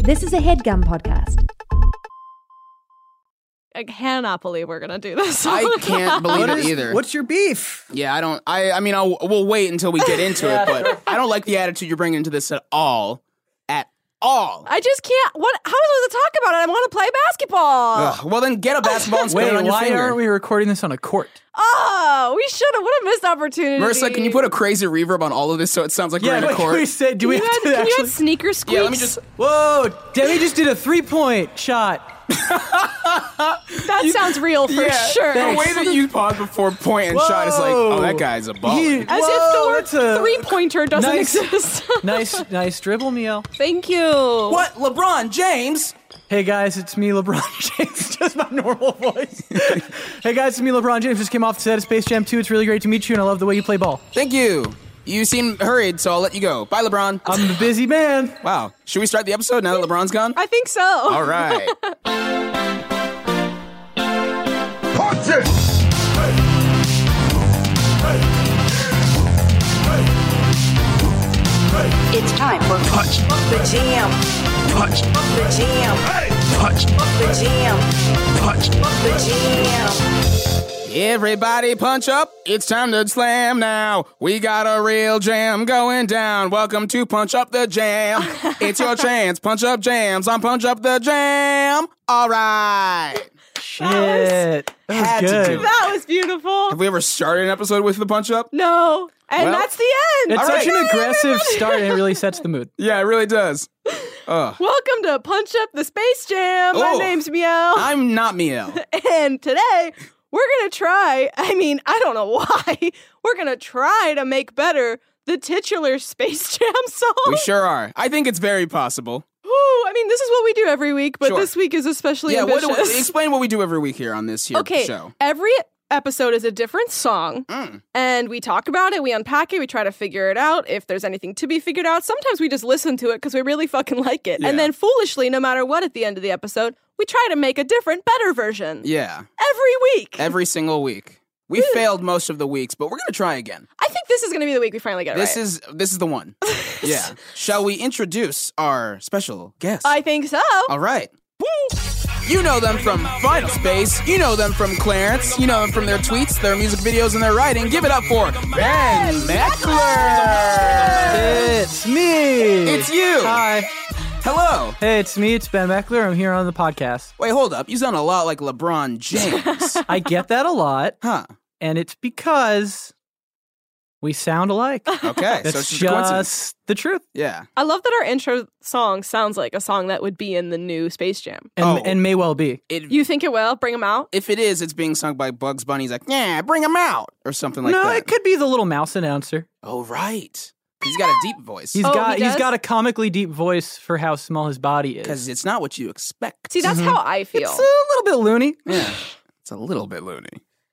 This is a HeadGum podcast. I cannot believe we're gonna do this. I can't believe it either. What's your beef? Yeah, I don't. I mean, we'll wait until we get into it, but I don't like the attitude you're bringing into this at all. At all. I just can't. What? How am I supposed to talk about it? I want to play basketball. Ugh, well, then get a basketball and spin it on your why finger. aren't we recording this on a court? Oh, we should have. What a missed opportunity. Marissa, can you put a crazy reverb on all of this so it sounds like we're in a court? Do we have to Can you actually? add sneaker squeaks? Yeah, let me just. Whoa, Demi just did a 3-point shot. That sounds real for sure. The way that you pause before point and shot is like, oh, that guy's a baller. As if the word three-pointer doesn't exist. nice dribble, Miel. Thank you. What? LeBron James? Hey guys, it's me, LeBron James. Just my normal voice. Hey guys, it's me, LeBron James. Just came off the set of Space Jam 2. It's really great to meet you, and I love the way you play ball. Thank you. You seem hurried, so I'll let you go. Bye, LeBron. I'm the busy man. Wow. Should we start the episode now that LeBron's gone? I think so. All right. Punch it! It's time for Punch the Jam. Punch The Jam. Punch The Jam. Punch The Jam. Everybody punch up. It's time to slam now. We got a real jam going down. Welcome to Punch Up the Jam. It's your chance. Punch up jams on Punch Up the Jam. All right. Shit. That was Had to good. do it. That was beautiful. Have we ever started an episode with the punch up? No. And Well, that's the end. It's All such right. an aggressive start, and it really sets the mood. Yeah, it really does. Welcome to Punch Up the Space Jam. My Oh. name's Miel. I'm not Miel. And today, we're going to try, I don't know why, we're going to try to make better the titular Space Jam song. We sure are. I think it's very possible. Ooh, this is what we do every week, but Sure. this week is especially Yeah, ambitious. explain what we do every week here on this here Okay, show. every episode is a different song, and we talk about it, we unpack it, we try to figure it out. If there's anything to be figured out, sometimes we just listen to it because we really fucking like it. Yeah. And then foolishly, no matter what at the end of the episode, we try to make a different, better version. Yeah, Every week. every single week. We failed most of the weeks, but we're going to try again. I think this is going to be the week we finally get it This right. is the one. Yeah. Shall we introduce our special guest? I think so. All right. You know them from Final Space. You know them from Clarence. You know them from their tweets, their music videos, and their writing. Give it up for Ben Meckler. It's me. It's you. Hi. Hello. Hey, it's me. It's Ben Meckler. I'm here on the podcast. Wait, hold up. You sound a lot like LeBron James. I get that a lot, Huh. and it's because we sound alike. Okay. That's so it's just a coincidence. just the truth. Yeah. I love that our intro song sounds like a song that would be in the new Space Jam. And may well be. You think it will? Bring them out? If it is, it's being sung by Bugs Bunny. He's like, yeah, bring him out. Or something like No, that. it could be the little mouse announcer. Oh, right. He's got a deep voice. He's Oh, got he he's does? got a comically deep voice for how small his body is. Because it's not what you expect. See, that's how I feel. It's a little bit loony. Yeah. It's a little bit loony.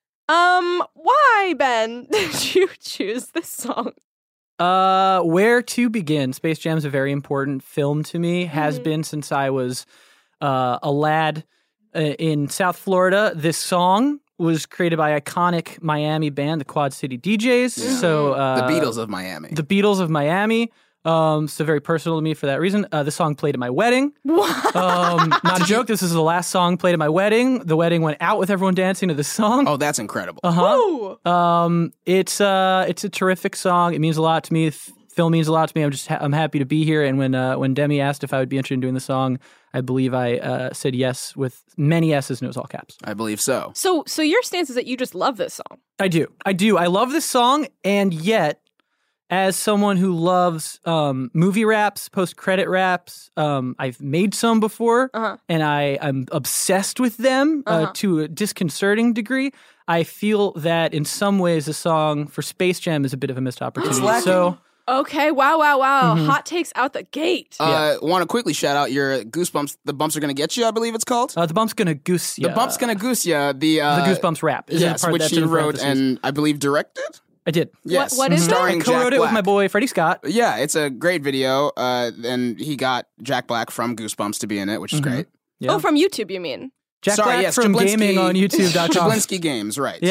Why, Ben, did you choose this song? Where to begin? Space Jam's a very important film to me. Has been since I was a lad in South Florida. This song was created by iconic Miami band, the Quad City DJs. Yeah. So The Beatles of Miami. The Beatles of Miami. So very personal to me for that reason. The song played at my wedding. Not a joke. This is the last song played at my wedding. The wedding went out with everyone dancing to this song. Oh, that's incredible. Uh-huh. Ooh. It's a terrific song. It means a lot to me. Phil means a lot to me. I'm happy to be here. And when Demi asked if I would be interested in doing the song, I believe I said yes with many S's and it was all caps. I believe so. So your stance is that you just love this song. I do. I love this song, and yet, as someone who loves movie raps, post-credit raps, I've made some before, and I'm obsessed with them to a disconcerting degree. I feel that in some ways the song for Space Jam is a bit of a missed opportunity. lacking. So Okay, wow. Hot takes out the gate. Want to quickly shout out your Goosebumps. The Bumps Are Gonna Get You, I believe it's called. the bump's gonna goose ya. The Bump's Gonna Goose Ya. The Goosebumps rap. Is Yes, the part which that's he in wrote parentheses. and I believe directed. I did. Yes. what is that? Starring I co-wrote Jack it with my Black. boy Freddie Scott. Yeah, it's a great video. And he got Jack Black from Goosebumps to be in it, which is great. Yeah. Oh, from YouTube, you mean? Jack Sorry, Black yes, from Jablinski- gaming on YouTube.com. Jablinski Games, right. Yeah.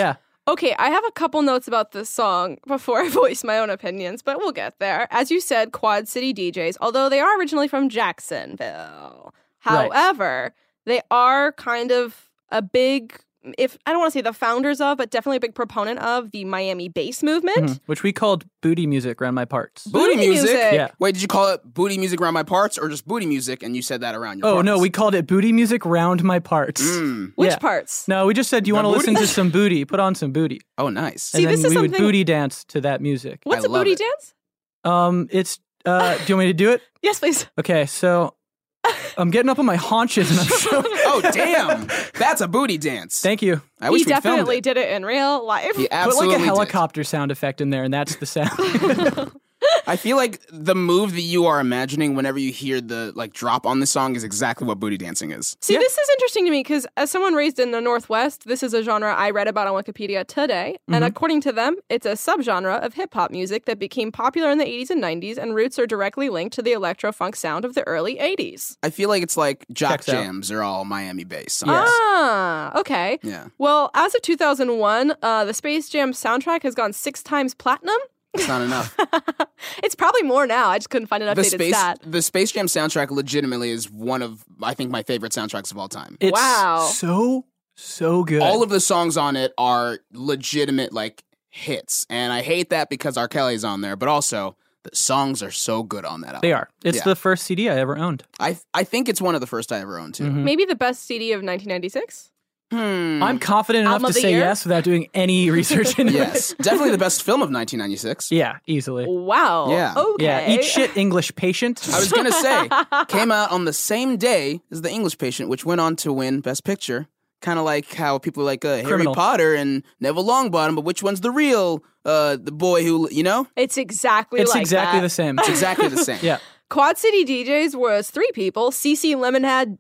Okay, I have a couple notes about this song before I voice my own opinions, but we'll get there. As you said, Quad City DJs, although they are originally from Jacksonville. Right. However, they are kind of a big, if I don't want to say the founders of, but definitely a big proponent of the Miami bass movement. Which we called booty music around my parts. Booty music? Yeah. Wait, did you call it booty music around my parts or just booty music and you said that around your Oh, parts? no, we called it booty music round my parts. Which Yeah. parts? No, we just said, do you want to booty? listen to some booty? Put on some booty. Oh, nice. See, And this then is we would something- booty dance to that music. What's I a love booty it. dance? It's, do you want me to do it? Yes, please. Okay, so I'm getting up on my haunches and I'm so... Oh, damn. That's a booty dance. Thank you. I wish He we filmed definitely it. did it in real life. He Put absolutely like a did. helicopter sound effect in there and that's the sound. I feel like the move that you are imagining whenever you hear the like drop on the song is exactly what booty dancing is. See, Yeah. this is interesting to me because as someone raised in the Northwest, this is a genre I read about on Wikipedia today. And according to them, it's a subgenre of hip hop music that became popular in the 80s and 90s, and roots are directly linked to the electro funk sound of the early 80s. I feel like it's like jock Checks out. jams are all Miami based. Yes. Ah, okay. Yeah. Well, as of 2001, the Space Jam soundtrack has gone 6 times platinum. It's not enough. It's probably more now. I just couldn't find an updated The Space Jam soundtrack legitimately is one of, I think, my favorite soundtracks of all time. It's Wow. so good. All of the songs on it are legitimate, like, hits. And I hate that because R. Kelly's on there, but also the songs are so good on that album. They are. It's Yeah. the first CD I ever owned. I think it's one of the first I ever owned, too. Maybe the best CD of 1996. I'm confident enough Album of to the say year? yes without doing any research into Yes. Definitely the best film of 1996. it. Yeah, easily. Wow. Yeah. Okay. Yeah, eat shit, English patient. I was going to say, came out on the same day as The English Patient, which went on to win Best Picture. Kind of like how people are like Harry Criminal. Potter and Neville Longbottom, but which one's the real, the boy who, you know? It's exactly It's like exactly that. the same. It's exactly the same. Yeah. Quad City DJs was 3 people: CC Lemonhead,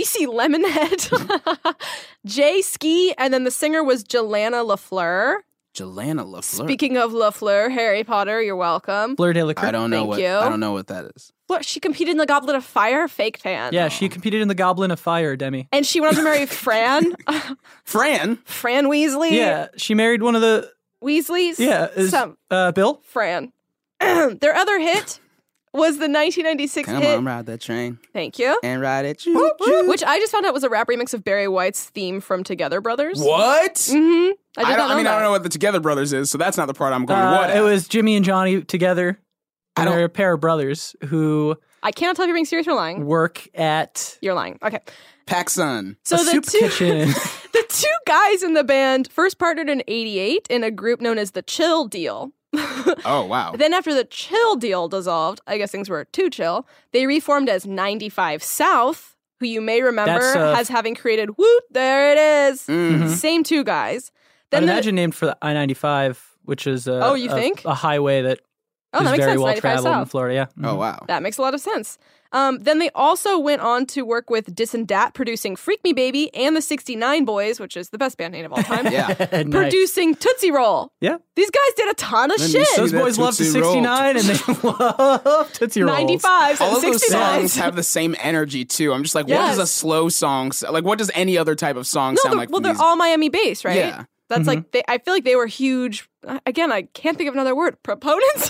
Jay Ski, and then the singer was Jelana LaFleur. Jelana LaFleur. Speaking of LaFleur, Harry Potter, you're welcome. Fleur de la Cour. I don't know Thank you. I don't know what that is. What, she competed in the Goblet of Fire? Fake fan. Yeah, she competed in the Goblet of Fire, Demi. And she went on to marry Fran. Fran. Fran Weasley. Yeah, she married one of the Weasleys. yeah, Bill. Fran. Their other hit was the 1996 Come hit. on, ride that train Thank you. and ride it. Choo, choo. Which I just found out was a rap remix of Barry White's theme from Together Brothers. What? Mm-hmm. I did not know I that. don't know what the Together Brothers is, so that's not the part I'm going. What? It was Jimmy and Johnny together. I And don't- they're a pair of brothers who I cannot tell if you're being serious or lying. work at You're lying. Okay. PacSun. So a the soup two kitchen. the 2 guys in the band first partnered in 88 in a group known as the Chill Deal. Oh, wow. Then after the Chill Deal dissolved, I guess things were too chill, they reformed as 95 South, who you may remember That's, as having created Woot, there it is. Mm-hmm. Same 2 guys. I'd Then the- imagine named for the I-95, which is Oh, you think? a highway that Oh, is that makes very sense. well 95 traveled in South. Florida. Yeah. Oh, wow. That makes a lot of sense. Then they also went on to work with Dis and Dat, producing Freak Me Baby and the 69 Boys, which is the best band name of all time. Yeah. Nice. Producing Tootsie Roll. Yeah. These guys did a ton of Let me shit. see Those that boys love the Tootsie Roll. 69 and they love Tootsie Rolls. 95s All and of those 69s. songs have the same energy too. I'm just like, what Yes. does a slow song like? What does any other type of song No, sound they're- like? well, from they're these? all Miami based, right? Yeah. That's like I feel like they were huge. Again, I can't think of another word. Proponents,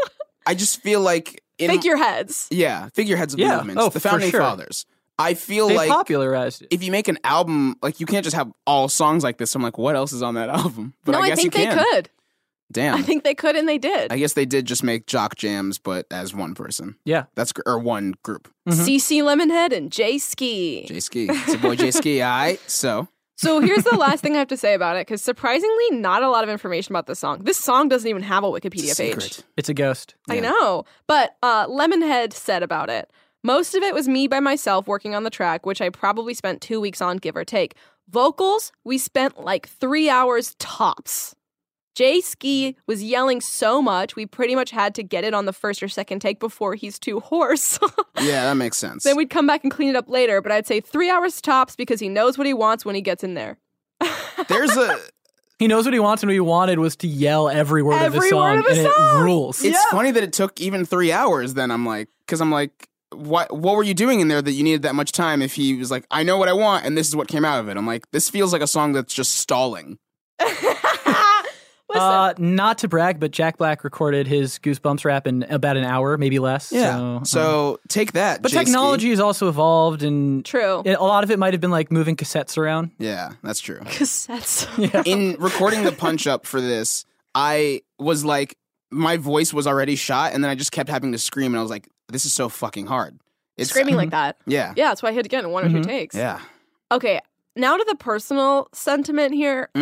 I just feel like figureheads. Yeah, figureheads of the Yeah. movements, Oh, the for founding sure. fathers. I feel They like popularized it. if you make an album, like you can't just have all songs like this. I'm like, what else is on that album? But No, I I guess think you they can. could. Damn. I think they could, and they did. I guess they did just make jock jams, but as one person. Yeah. Or one group. CC Lemonhead and Jay Ski. J Ski. It's your boy J Ski. All right. So So here's the last thing I have to say about it, because surprisingly, not a lot of information about this song. This song doesn't even have a Wikipedia page. secret. It's a ghost. I Yeah. know. But Lemonhead said about it, most of it was me by myself working on the track, which I probably spent 2 weeks on, give or take. Vocals, we spent like 3 hours tops. Jay Ski was yelling so much, we pretty much had to get it on the first or second take before he's too hoarse. Yeah, that makes sense. Then we'd come back and clean it up later, but I'd say 3 hours tops because he knows what he wants when he gets in there. There's a He knows what he wants, and what he wanted was to yell every word of the Every song, word of the and song. it rules. It's funny that it took even 3 hours. Then I'm like, because I'm like, what were you doing in there that you needed that much time? If he was like, I know what I want, and this is what came out of it. I'm like, this feels like a song that's just stalling. Not to brag, but Jack Black recorded his Goosebumps rap in about an hour, maybe less. Yeah. So take that. But J-Ski. technology has also evolved, and True. a lot of it might have been like moving cassettes around. Yeah, that's true. Cassettes. In recording the punch up for this, I was like, my voice was already shot, and then I just kept having to scream, and I was like, this is so fucking hard. It's Screaming like that. Yeah. Yeah, that's why I hit again in one or two takes. Yeah. Okay, now to the personal sentiment here.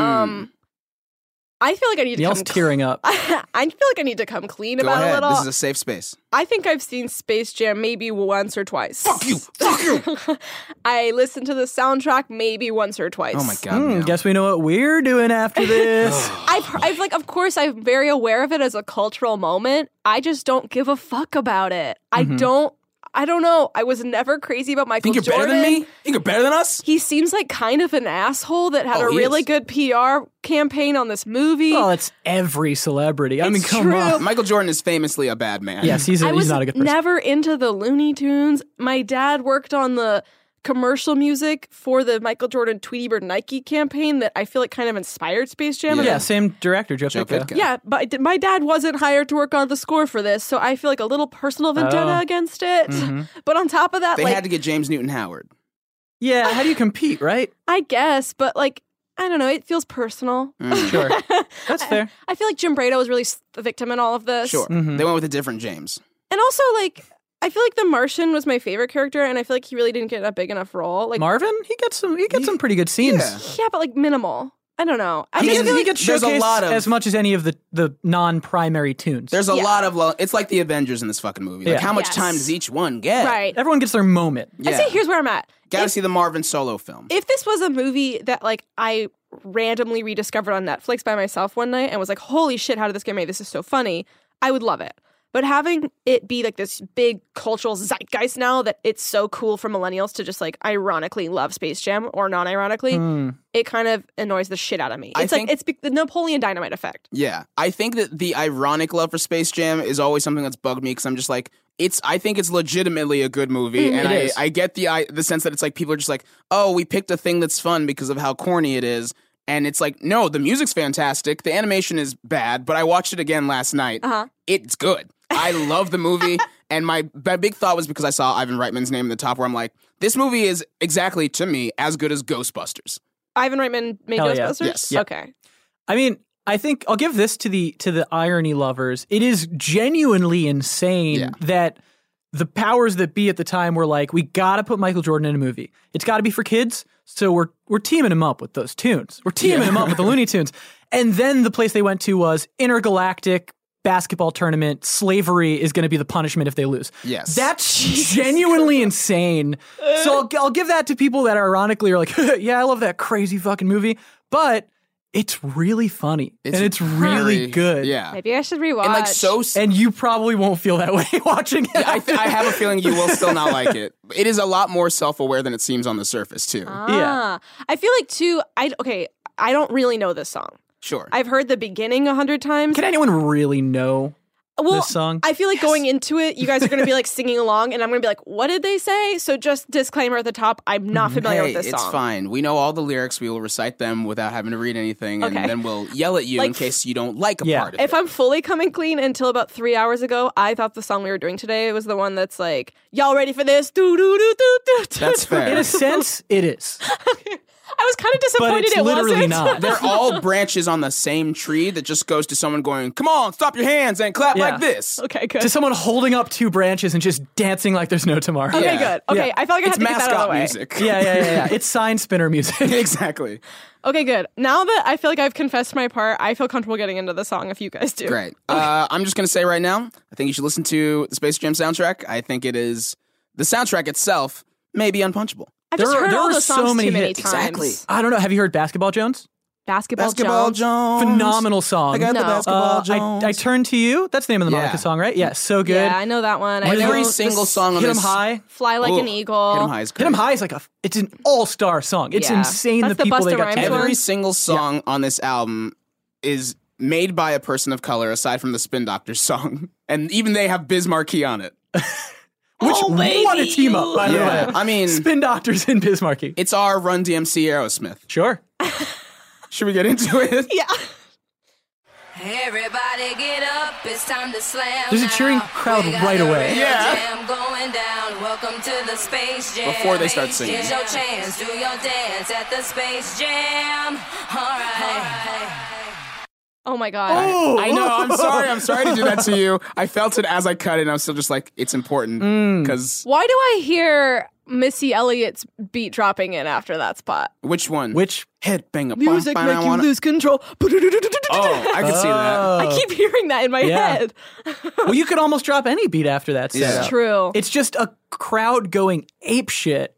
I feel like I need to Neil's tearing up. I feel like I need to come clean Go about it a ahead. little. This is a safe space. I think I've seen Space Jam maybe once or twice. Fuck you. Fuck you. I listened to the soundtrack maybe once or twice. Oh my God. Neil. Guess we know what we're doing after this. I've like, of course, I'm very aware of it as a cultural moment. I just don't give a fuck about it. I don't know. I was never crazy about Michael Think you're Jordan. better than me? Think you're better than us? He seems like kind of an asshole that had a he really is. good PR campaign on this movie. Well, it's every celebrity. I mean, It's come true. on. Michael Jordan is famously a bad man. Yes, he's I was not a good person. never into the Looney Tunes. My dad worked on the commercial music for the Michael Jordan Tweety Bird Nike campaign that I feel like kind of inspired Space Jam. Yeah, same director, Joe Pitka. Pitka. Yeah, but my dad wasn't hired to work on the score for this, so I feel like a little personal vendetta against it. But on top of that, They like, had to get James Newton Howard. Yeah, how do you compete, right? I guess, but like, I don't know, it feels personal. Sure. That's fair. I feel like Jim Brado was really the victim in all of this. Sure. They went with a different James. And also, like, I feel like the Martian was my favorite character, and I feel like he really didn't get a big enough role. Like, Marvin, he gets some pretty good scenes. Yeah. yeah, but like minimal. I don't know. I He just gets, feel he like gets there's a showcased lot of- as much as any of the non-primary tunes. There's a Yeah. lot of it's like the Avengers in this fucking movie. Like Yeah. how much Yes. time does each one get? right. Everyone gets their moment. Yeah. I say here's where I'm at. Gotta see the Marvin solo film. If this was a movie that like I randomly rediscovered on Netflix by myself one night and was like, holy shit, how did this get made? This is so funny. I would love it. But having it be like this big cultural zeitgeist now that it's so cool for millennials to just like ironically love Space Jam or non-ironically, it kind of annoys the shit out of me. I It's like think- it's the Napoleon Dynamite effect. Yeah. I think that the ironic love for Space Jam is always something that's bugged me because I'm just like, I think it's legitimately a good movie. And It is. I get the sense that it's like people are just like, oh, we picked a thing that's fun because of how corny it is. And it's like, no, the music's fantastic. The animation is bad, but I watched it again last night. It's good. I love the movie. And my big thought was because I saw Ivan Reitman's name in the top where I'm like, this movie is exactly, to me, as good as Ghostbusters. Ivan Reitman made Hell yeah. Ghostbusters? Yes. Yeah. Okay. I mean, I think I'll give this to the irony lovers. It is genuinely insane Yeah. that the powers that be at the time were like, we gotta put Michael Jordan in a movie. It's gotta be for kids, so we're teaming him up with those tunes. We're teaming him up with the Looney Tunes. And then the place they went to was intergalactic basketball tournament. Slavery is going to be the punishment if they lose. Yes. That's genuinely insane. So I'll give that to people that ironically are like, yeah, I love that crazy fucking movie, but it's really funny and it's really very- good. Yeah. Maybe I should rewatch. And like so And you probably won't feel that way watching it. I have a feeling you will still not like it. It is a lot more self-aware than it seems on the surface, too. Ah. I feel like too. I don't really know this song. Sure. I've heard the beginning 100 times. Can anyone really know this song? I feel like going into it, you guys are going to be like singing along, and I'm going to be like, "What did they say?" So just disclaimer at the top: I'm not familiar Hey, with this it's song. fine. We know all the lyrics. We will recite them without having to read anything, and Okay. then we'll yell at you in Like- case you don't like a Yeah. part of If it. I'm fully coming clean, until about 3 hours ago, I thought the song we were doing today was the one that's like, "Y'all ready for this?" Do do do do do. That's fair. In a sense, it is. I was kind of disappointed it's it literally wasn't. not. They're all branches on the same tree that just goes to someone going, "Come on, stop your hands and clap Yeah. like this." Okay, good. To someone holding up two branches and just dancing like there's no tomorrow. Okay, Yeah. good. Okay, Yeah. I felt like I It's had to get that out of mascot the way. music. Yeah. It's sign spinner music. Exactly. Okay, good. Now that I feel like I've confessed my part, I feel comfortable getting into the song if you guys do. Great. I'm just going to say right now, I think you should listen to the Space Jam soundtrack. I think it is, the soundtrack itself may be unpunchable. I've just heard there all were the so songs many too many hits. times. Exactly. I don't know. Have you heard Basketball Jones? Basketball Jones. Jones. Phenomenal song. I got No. the Basketball Jones. I Turn to You. That's the name of the Yeah. Monica song, right? Yeah, so good. Yeah, I know that one. I And know every single song on Hit 'em this. High. Fly Like Ooh, an Eagle. Hit 'em High is great. Hit 'em High is like it's an all-star song. It's Yeah. insane That's the the people they Busta got Rhymes together. one? Every single song on this album is made by a person of color, aside from the Spin Doctors song, and even they have Biz Markie on it. Which what a team up, by the Yeah, way. I mean, Spin Doctors and Biz Markie. it's our Run DMC Aerosmith. Sure. Should we get into it? Yeah. Everybody get up, it's time to slam. There's a cheering now. crowd We got right a away. real Yeah. jam going down. Welcome to the Space Jam. Before they start singing. Here's your chance, do your dance at the Space Jam. All right. Oh my god. I know. I'm sorry to do that to you. I felt it as I cut it, and I'm still just like, it's important because Why do I hear Missy Elliott's beat dropping in after that spot? which one? Which headbanger? Music make you lose control. Oh, I can see that. I keep hearing that in my Yeah. head. well, you could almost drop any beat after that. Yeah. setup. True. It's just a crowd going ape shit.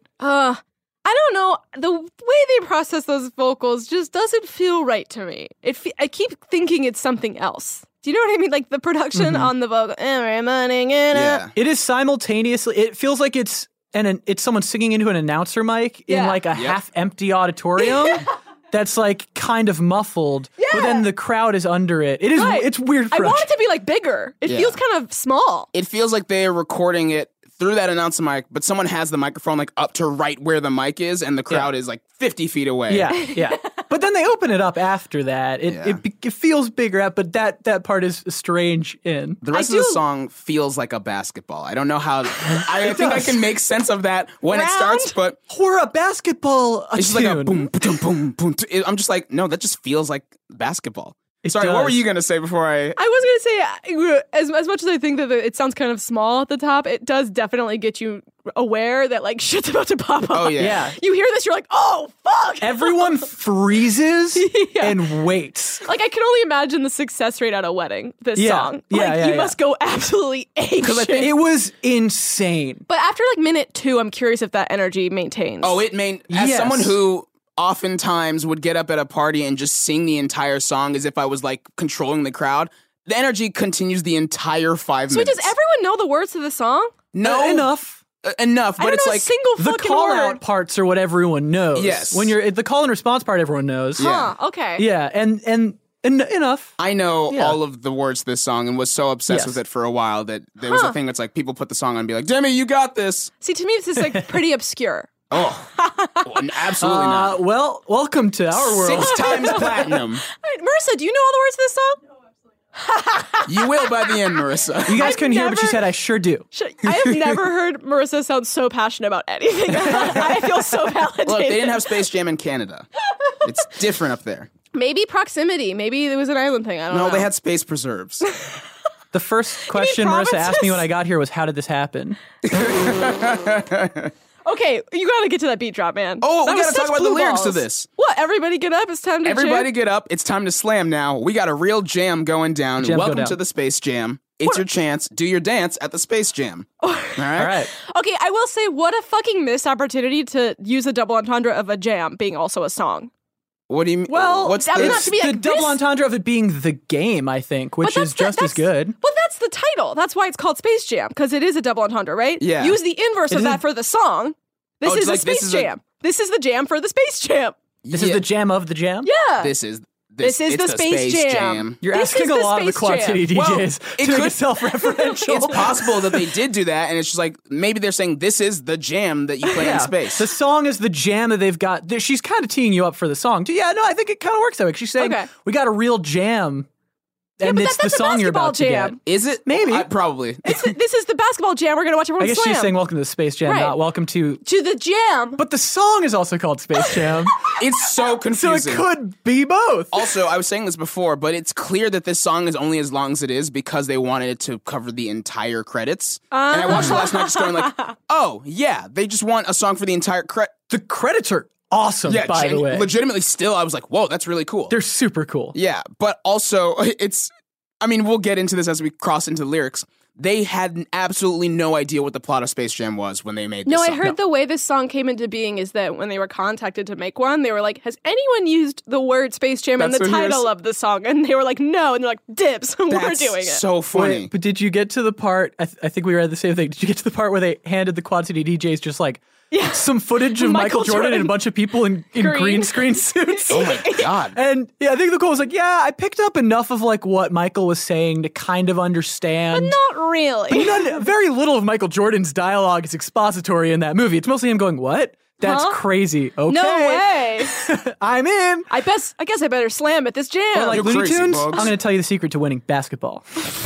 I don't know. The way they process those vocals just doesn't feel right to me. I keep thinking it's something else. Do you know what I mean? Like the production on the vocal. Every morning and Yeah. It is simultaneously. It feels like it's someone singing into an announcer mic in Yeah. like a half-empty auditorium. That's like kind of muffled, but then the crowd is under it. It is. Right. It's weird. I want production. it to be like bigger. It feels kind of small. It feels like they're recording it through that announcer mic, but someone has the microphone like up to right where the mic is, and the crowd is like 50 feet away. Yeah, yeah. But then they open it up after that. It feels bigger, but that part is strange in. The rest of the song feels like a basketball. I don't know how. I think I can make sense of that when it starts, but Or a basketball it's just like a boom, boom, boom, boom. I'm just like, no, that just feels like basketball. Sorry, what does. were you gonna say before I? I was going to say, as much as I think that it sounds kind of small at the top, it does definitely get you aware that like shit's about to pop up. Oh yeah. Yeah. You hear this, you're like, oh, fuck. Everyone freezes Yeah. and waits. Like, I can only imagine the success rate at a wedding, this Yeah. song. Yeah, Like, yeah, you yeah. must go absolutely ape Because shit. it was insane. But after like minute 2, I'm curious if that energy maintains. Oh, it made as Yes. someone who oftentimes would get up at a party and just sing the entire song as if I was like controlling the crowd. The energy continues the entire 5 So minutes. does everyone know the words to the song? No, Enough. Enough, I but don't it's know like a single The fucking call word. out parts are what everyone knows. Yes. When you're the call and response part, everyone knows. Huh, okay. Yeah, and enough. I know Yeah. all of the words to this song and was so obsessed Yes. with it for a while that there was a thing that's like people put the song on and be like, Demi, you got this. See, to me, this is like pretty obscure. Oh, absolutely not. Well, welcome to our world. 6 times platinum. All right, Marissa, do you know all the words to this song? You will by the end, Marissa. You guys couldn't hear, but she never- said, "I sure do." I have never heard Marissa sound so passionate about anything. I feel so validated. Look, they didn't have Space Jam in Canada. It's different up there. Maybe proximity. Maybe it was an island thing. I don't know. No, they had space preserves. The first question Marissa asked me provinces? when I got here was, "How did this happen?" Okay, you gotta get to that beat drop, man. Oh, That we was gotta talk such about the blue lyrics balls. to this. What? Everybody get up. It's time to Everybody jam. get up. It's time to slam now. We got a real jam going down. Jam go Welcome down. to the Space Jam. It's your chance. Do your dance at the Space Jam. All right? All right. Okay, I will say, what a fucking missed opportunity to use a double entendre of a jam being also a song. What do you mean? Well, what's I mean, this? not to be the like double this- entendre of it being the game, I think, which But is just as good. Well, that's the title. That's why it's called Space Jam, because it is a double entendre, right? Yeah. Use the inverse of is that a- for the song. This Oh, it's is the like, this Space is a- Jam. This is the jam for the Space Jam. This is Yeah. the jam of the jam. Yeah. This is This is it's the Space Jam. You're This asking is a the lot of the Space Quad Jam. City Well, DJs it to make could- it self-referential. It's possible that they did do that, and it's just like maybe they're saying this is the jam that you play in space. The song is the jam that they've got. She's kind of teeing you up for the song. Yeah, no, I think it kind of works that way. She's saying, Okay. we got a real jam, and but it's the that's a song you're about to basketball get. jam. Is it? Maybe. Probably. This is the basketball jam. We're going to watch everyone I guess slam. she's saying welcome to the Space Jam, Right. not welcome to... To the jam. But the song is also called Space Jam, It's so so it confusing. could be both. Also, I was saying this before, but it's clear that this song is only as long as it is because they wanted it to cover the entire credits. And I watched it last night just going like, oh, yeah, they just want a song for the entire The credits are awesome, Yeah, by the way. legitimately still, I was like, whoa, that's really cool. They're super cool. Yeah, but also, I mean, we'll get into this as we cross into the lyrics. They had absolutely no idea what the plot of Space Jam was when they made this No, I song. heard the way this song came into being is that when they were contacted to make one, they were like, has anyone used the word Space Jam in That's the what he was- title of the song? And they were like, no. And they're like, dibs, we're That's doing it. so funny. Wait, but did you get to the part, I think we read the same thing, did you get to the part where they handed the Quad City DJs just like some footage of Michael Jordan and a bunch of people in green screen suits? Oh my God. And yeah, I think the quote was like, yeah, I picked up enough of like what Michael was saying to kind of understand. Not really. Very little of Michael Jordan's dialogue is expository in that movie. It's mostly him going, what? That's crazy. Okay. No way. I'm in. I guess I better slam at this jam. Well, like You're Looney crazy, Tunes, Bugs. I'm going to tell you the secret to winning basketball.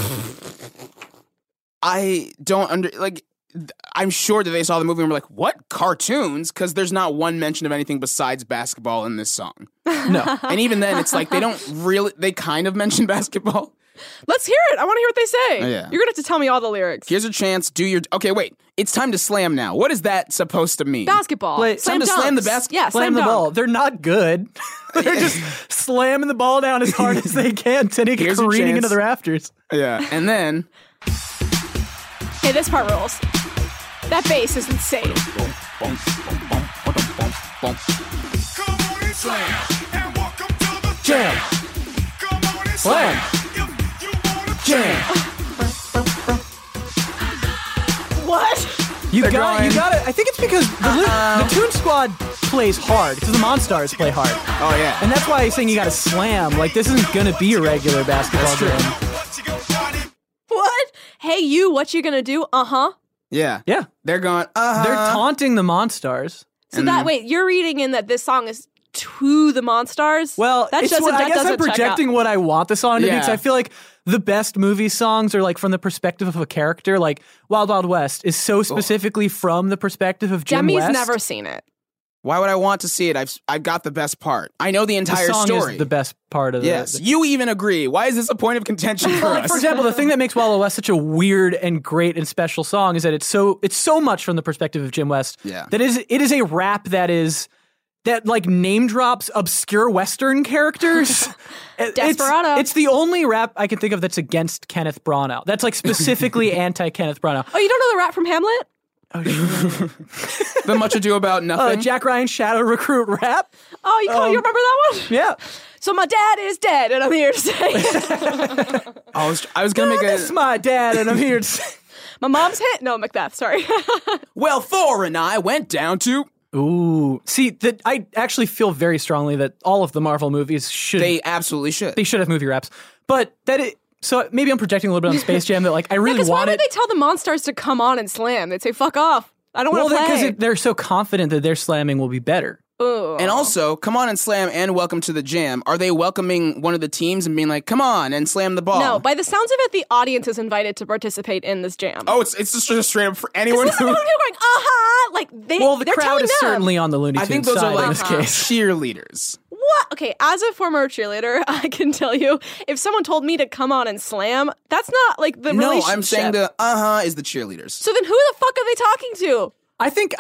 I don't I'm sure that they saw the movie and were like, what? Cartoons? Because there's not one mention of anything besides basketball in this song. No. And even then, it's like they kind of mention basketball. Let's hear it. I want to hear what they say. Oh, yeah. You're going to have to tell me all the lyrics. Here's a chance. Okay, wait. It's time to slam now. What is that supposed to mean? Basketball. Wait, slam time to slam the dunks. basket- Yeah, Slam the dunk. ball. They're not good. They're just slamming the ball down as hard as they can, sending it Here's your careening chance. into the rafters. Yeah. And then, Hey, this part rules. That bass is insane. Jam. Slam. Jam. What? You They're got going, it. I think it's because the Toon Squad plays hard because the Monstars play hard. oh yeah. And that's why he's saying you got to slam. Like, this isn't going to be a regular basketball That's true. game. What? Hey, you, what you going to do? Uh-huh. Yeah. Yeah. They're going, They're taunting the Monstars. So wait, you're reading in that this song is to the Monstars? Well, that it's doesn't, what, I that guess I'm doesn't check out. projecting what I want the song to be. Yeah. 'Cause I feel like the best movie songs are like from the perspective of a character. Like Wild Wild West is so specifically from the perspective of Jim Demi's West. never seen it. Why would I want to see it? I've got the best part. I know the The entire song story. is the best part of the. Yes. You even agree. Why is this a point of contention for Like, us? for example, the thing that makes Wild Wild West such a weird and great and special song is that it's so much from the perspective of Jim West. Yeah. That it is a rap that like name drops obscure Western characters. Desperado. It's the only rap I can think of that's against Kenneth Branagh. That's like specifically anti Kenneth Branagh. Oh, you don't know the rap from Hamlet? The Much Ado About Nothing. Jack Ryan Shadow Recruit rap. Oh, you remember that one? Yeah. So my dad is dead, and I'm here to say I was gonna make This is a my dad, and I'm here to say. my mom's hit. No, Macbeth. Sorry. well. Thor and I went down to. Ooh. See, that I actually feel very strongly that all of the Marvel movies should They absolutely should. they should have movie raps. But so maybe I'm projecting a little bit on Space Jam that like I really Because why want would it. they tell the Monstars to come on and slam? They'd say, "Fuck off! I don't Well, want to play." because they're so confident that their slamming will be better. Ugh. And also, come on and slam and welcome to the jam. Are they welcoming one of the teams and being like, come on and slam the ball? No, by the sounds of it, the audience is invited to participate in this jam. Oh, it's just straight up for anyone This is who. what people are going, like they. Well, the they're crowd telling is them. certainly on the Looney I Tunes think those side are like in this case. cheerleaders. What? Okay, as a former cheerleader, I can tell you, if someone told me to come on and slam, that's not like the No, relationship. I'm saying the is the cheerleaders. So then, who the fuck are they talking to? I think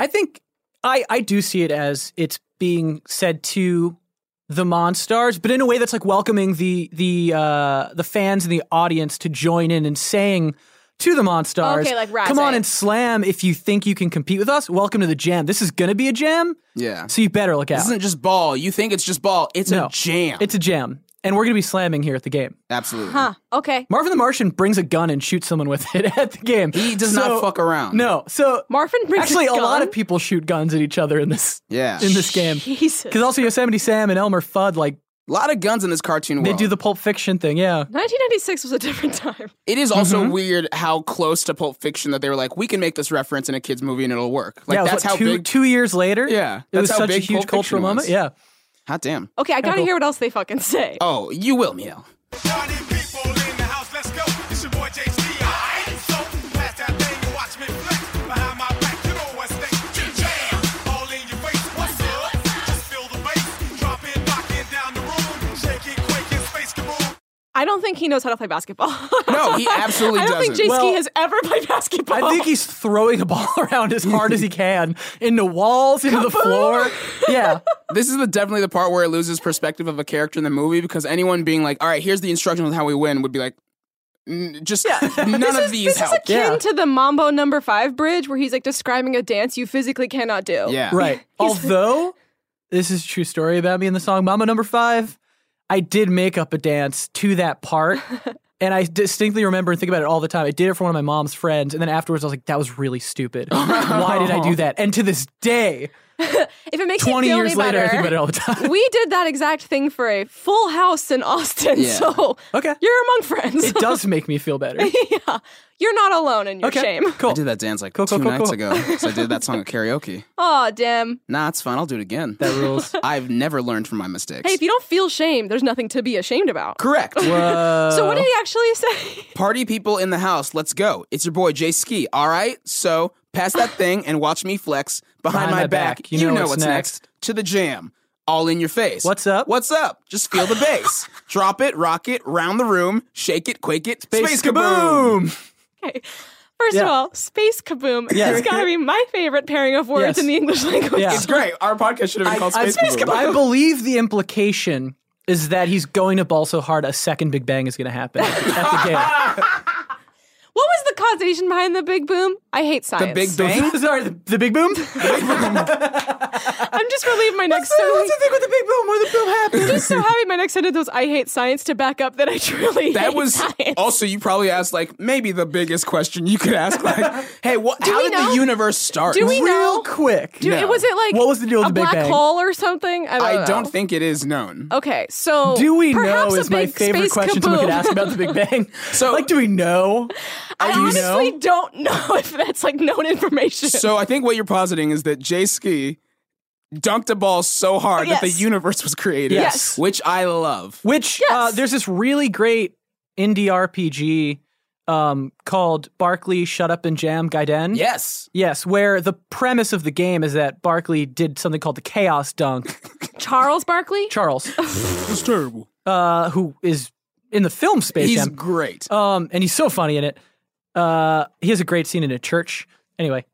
I do see it as it's being said to the Monstars, but in a way that's like welcoming the fans and the audience to join in and saying to the Monstars, Okay, like come on razzing. and slam if you think you can compete with us. Welcome to the jam. This is gonna be a jam, Yeah. so you better look out. This isn't just ball. You think it's just ball. It's No. a jam. It's a jam, and we're gonna be slamming here at the game. Absolutely. Huh? Okay. Marvin the Martian brings a gun and shoots someone with it at the game. He does not fuck around. No, so Marvin brings actually a a lot gun? of people shoot guns at each other in this Yeah. in this game. Jesus. Because also Yosemite Sam and Elmer Fudd, like A lot of guns in this cartoon they world. do the Pulp Fiction thing. Yeah, 1996 was a different time. It is also Mm-hmm. weird how close to Pulp Fiction that they were like, we can make this reference in a kid's movie and it'll work. Like yeah. It was, that's what, how two, big. 2 years later. Yeah, it was that's how such a big huge Pulp cultural Fiction moment. was. Yeah, Hot damn. Okay, I gotta cool. hear what else they fucking say. Oh, you will, Miel. Party people in the house, let's go. It's your boy JC. Alright, so pass that thing and watch me flex. Behind my back, you know what's next. Jam, all in your face. What's up? Just feel the bass. Drop it, knock it down the room. Shake it, quake it, space kaboom. I don't think he knows how to play basketball. No, he absolutely I don't doesn't. think Jay Ski Well, has ever played basketball. I think he's throwing a ball around as hard as he can into walls, into the floor. Yeah, This is definitely the part where it loses perspective of a character in the movie because anyone being like, all right, here's the instructions on how we win would be like, none of these This help. is akin Yeah. to the Mambo No. 5 bridge where he's like describing a dance you physically cannot do. Yeah. right. Although this is a true story about me in the song Mama No. 5, I did make up a dance to that part. And I distinctly remember and think about it all the time. I did it for one of my mom's friends, and then afterwards I was like, that was really stupid. Why did I do that? And to this day, If it makes you 20 feel years any later, better, I think about it all the time. we did that exact thing for a Full House in Austin. Yeah. So Okay. you're among friends. It does make me feel better. Yeah. You're not alone in your Okay, shame. cool. I did that dance like Cool, two cool, nights cool. ago. So I did that song at karaoke. Aw, damn. Nah, it's fine. I'll do it again. That rules. I've never learned from my mistakes. Hey, if you don't feel shame, there's nothing to be ashamed about. Correct. So what did he actually say? Party people in the house, let's go. It's your boy Jay Ski. All right, so pass that thing and watch me flex behind my back. You know what's next. To the jam. All in your face. What's up? What's up? Just feel the bass. Drop it, rock it, round the room, shake it, quake it, Space kaboom! Okay. First of Yeah. all, Space Kaboom Yeah. has got to be my favorite pairing of words Yes. in the English language. Yeah. It's great. Our podcast should have been called Space Kaboom. I believe the implication is that he's going to ball so hard a second Big Bang is going to happen at the game. What was the causation behind the Big Boom? I hate science. The Big Bang? Sorry, the Big Boom? I'm just relieved my next sentence. What's the thing with the Big Boom? Where the boom happened? I'm just so happy my next sentence was I hate science to back up that I truly That hate was science. also, you probably asked like maybe the biggest question you could ask. Like, hey, how we did know? the universe start? Do we Real know? quick. No. Was it like What was the deal with a the Big black Bang? hole or something? I I don't don't know. think it is known. Okay, so Do we perhaps know a is my big favorite space question someone could kaboom. ask about the Big Bang. So- like, do we know? I Do you honestly know? don't know if that's like known information. So I think what you're positing is that Jay Ski dunked a ball so hard that the Yes. universe was created. Yes. Which I love. Which Yes. there's this really great indie RPG called Barkley Shut Up and Jam Gaiden. Yes. Yes, where the premise of the game is that Barkley did something called the Chaos Dunk. Charles Barkley? Charles, It's terrible. who is in the film Space He's Jam, great. and he's so funny in it. He has a great scene in a church. Anyway,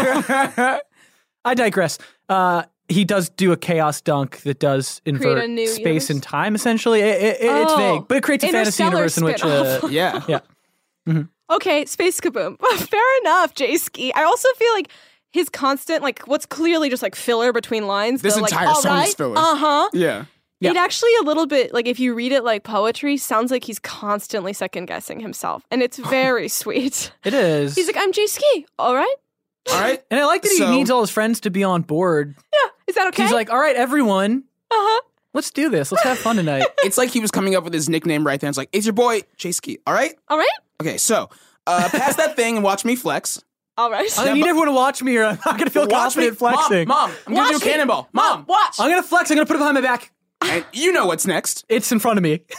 I digress. He does do a chaos dunk that does invert a new space universe? and time. Essentially, it's Oh, vague, but it creates a fantasy Interstellar universe in which, spin-off. yeah. yeah, Okay, Space Kaboom. Fair enough, Jay Ski. I also feel like his constant, like, what's clearly just like filler between lines. This the, like, entire all song is right, filler. Uh-huh. Yeah. Yeah. It actually a little bit, like, if you read it like poetry, sounds like he's constantly second guessing himself. And it's very sweet. it is. He's like, I'm Jay Ski. All right. All right. and I like that he So- needs all his friends to be on board. Yeah. Is that okay? He's like, all right, everyone, uh-huh. let's do this. Let's have fun tonight. It's like he was coming up with his nickname right there. It's like, it's your boy, Jay Ski. All right? All right. Okay, so pass that thing and watch me flex. All right. I need everyone to watch me, or I'm not going to feel Watch confident me. flexing. Mom, I'm going to do a Watch me. cannonball. Mom. watch. I'm going to flex. I'm going to put it behind my back. And you know what's next. It's in front of me.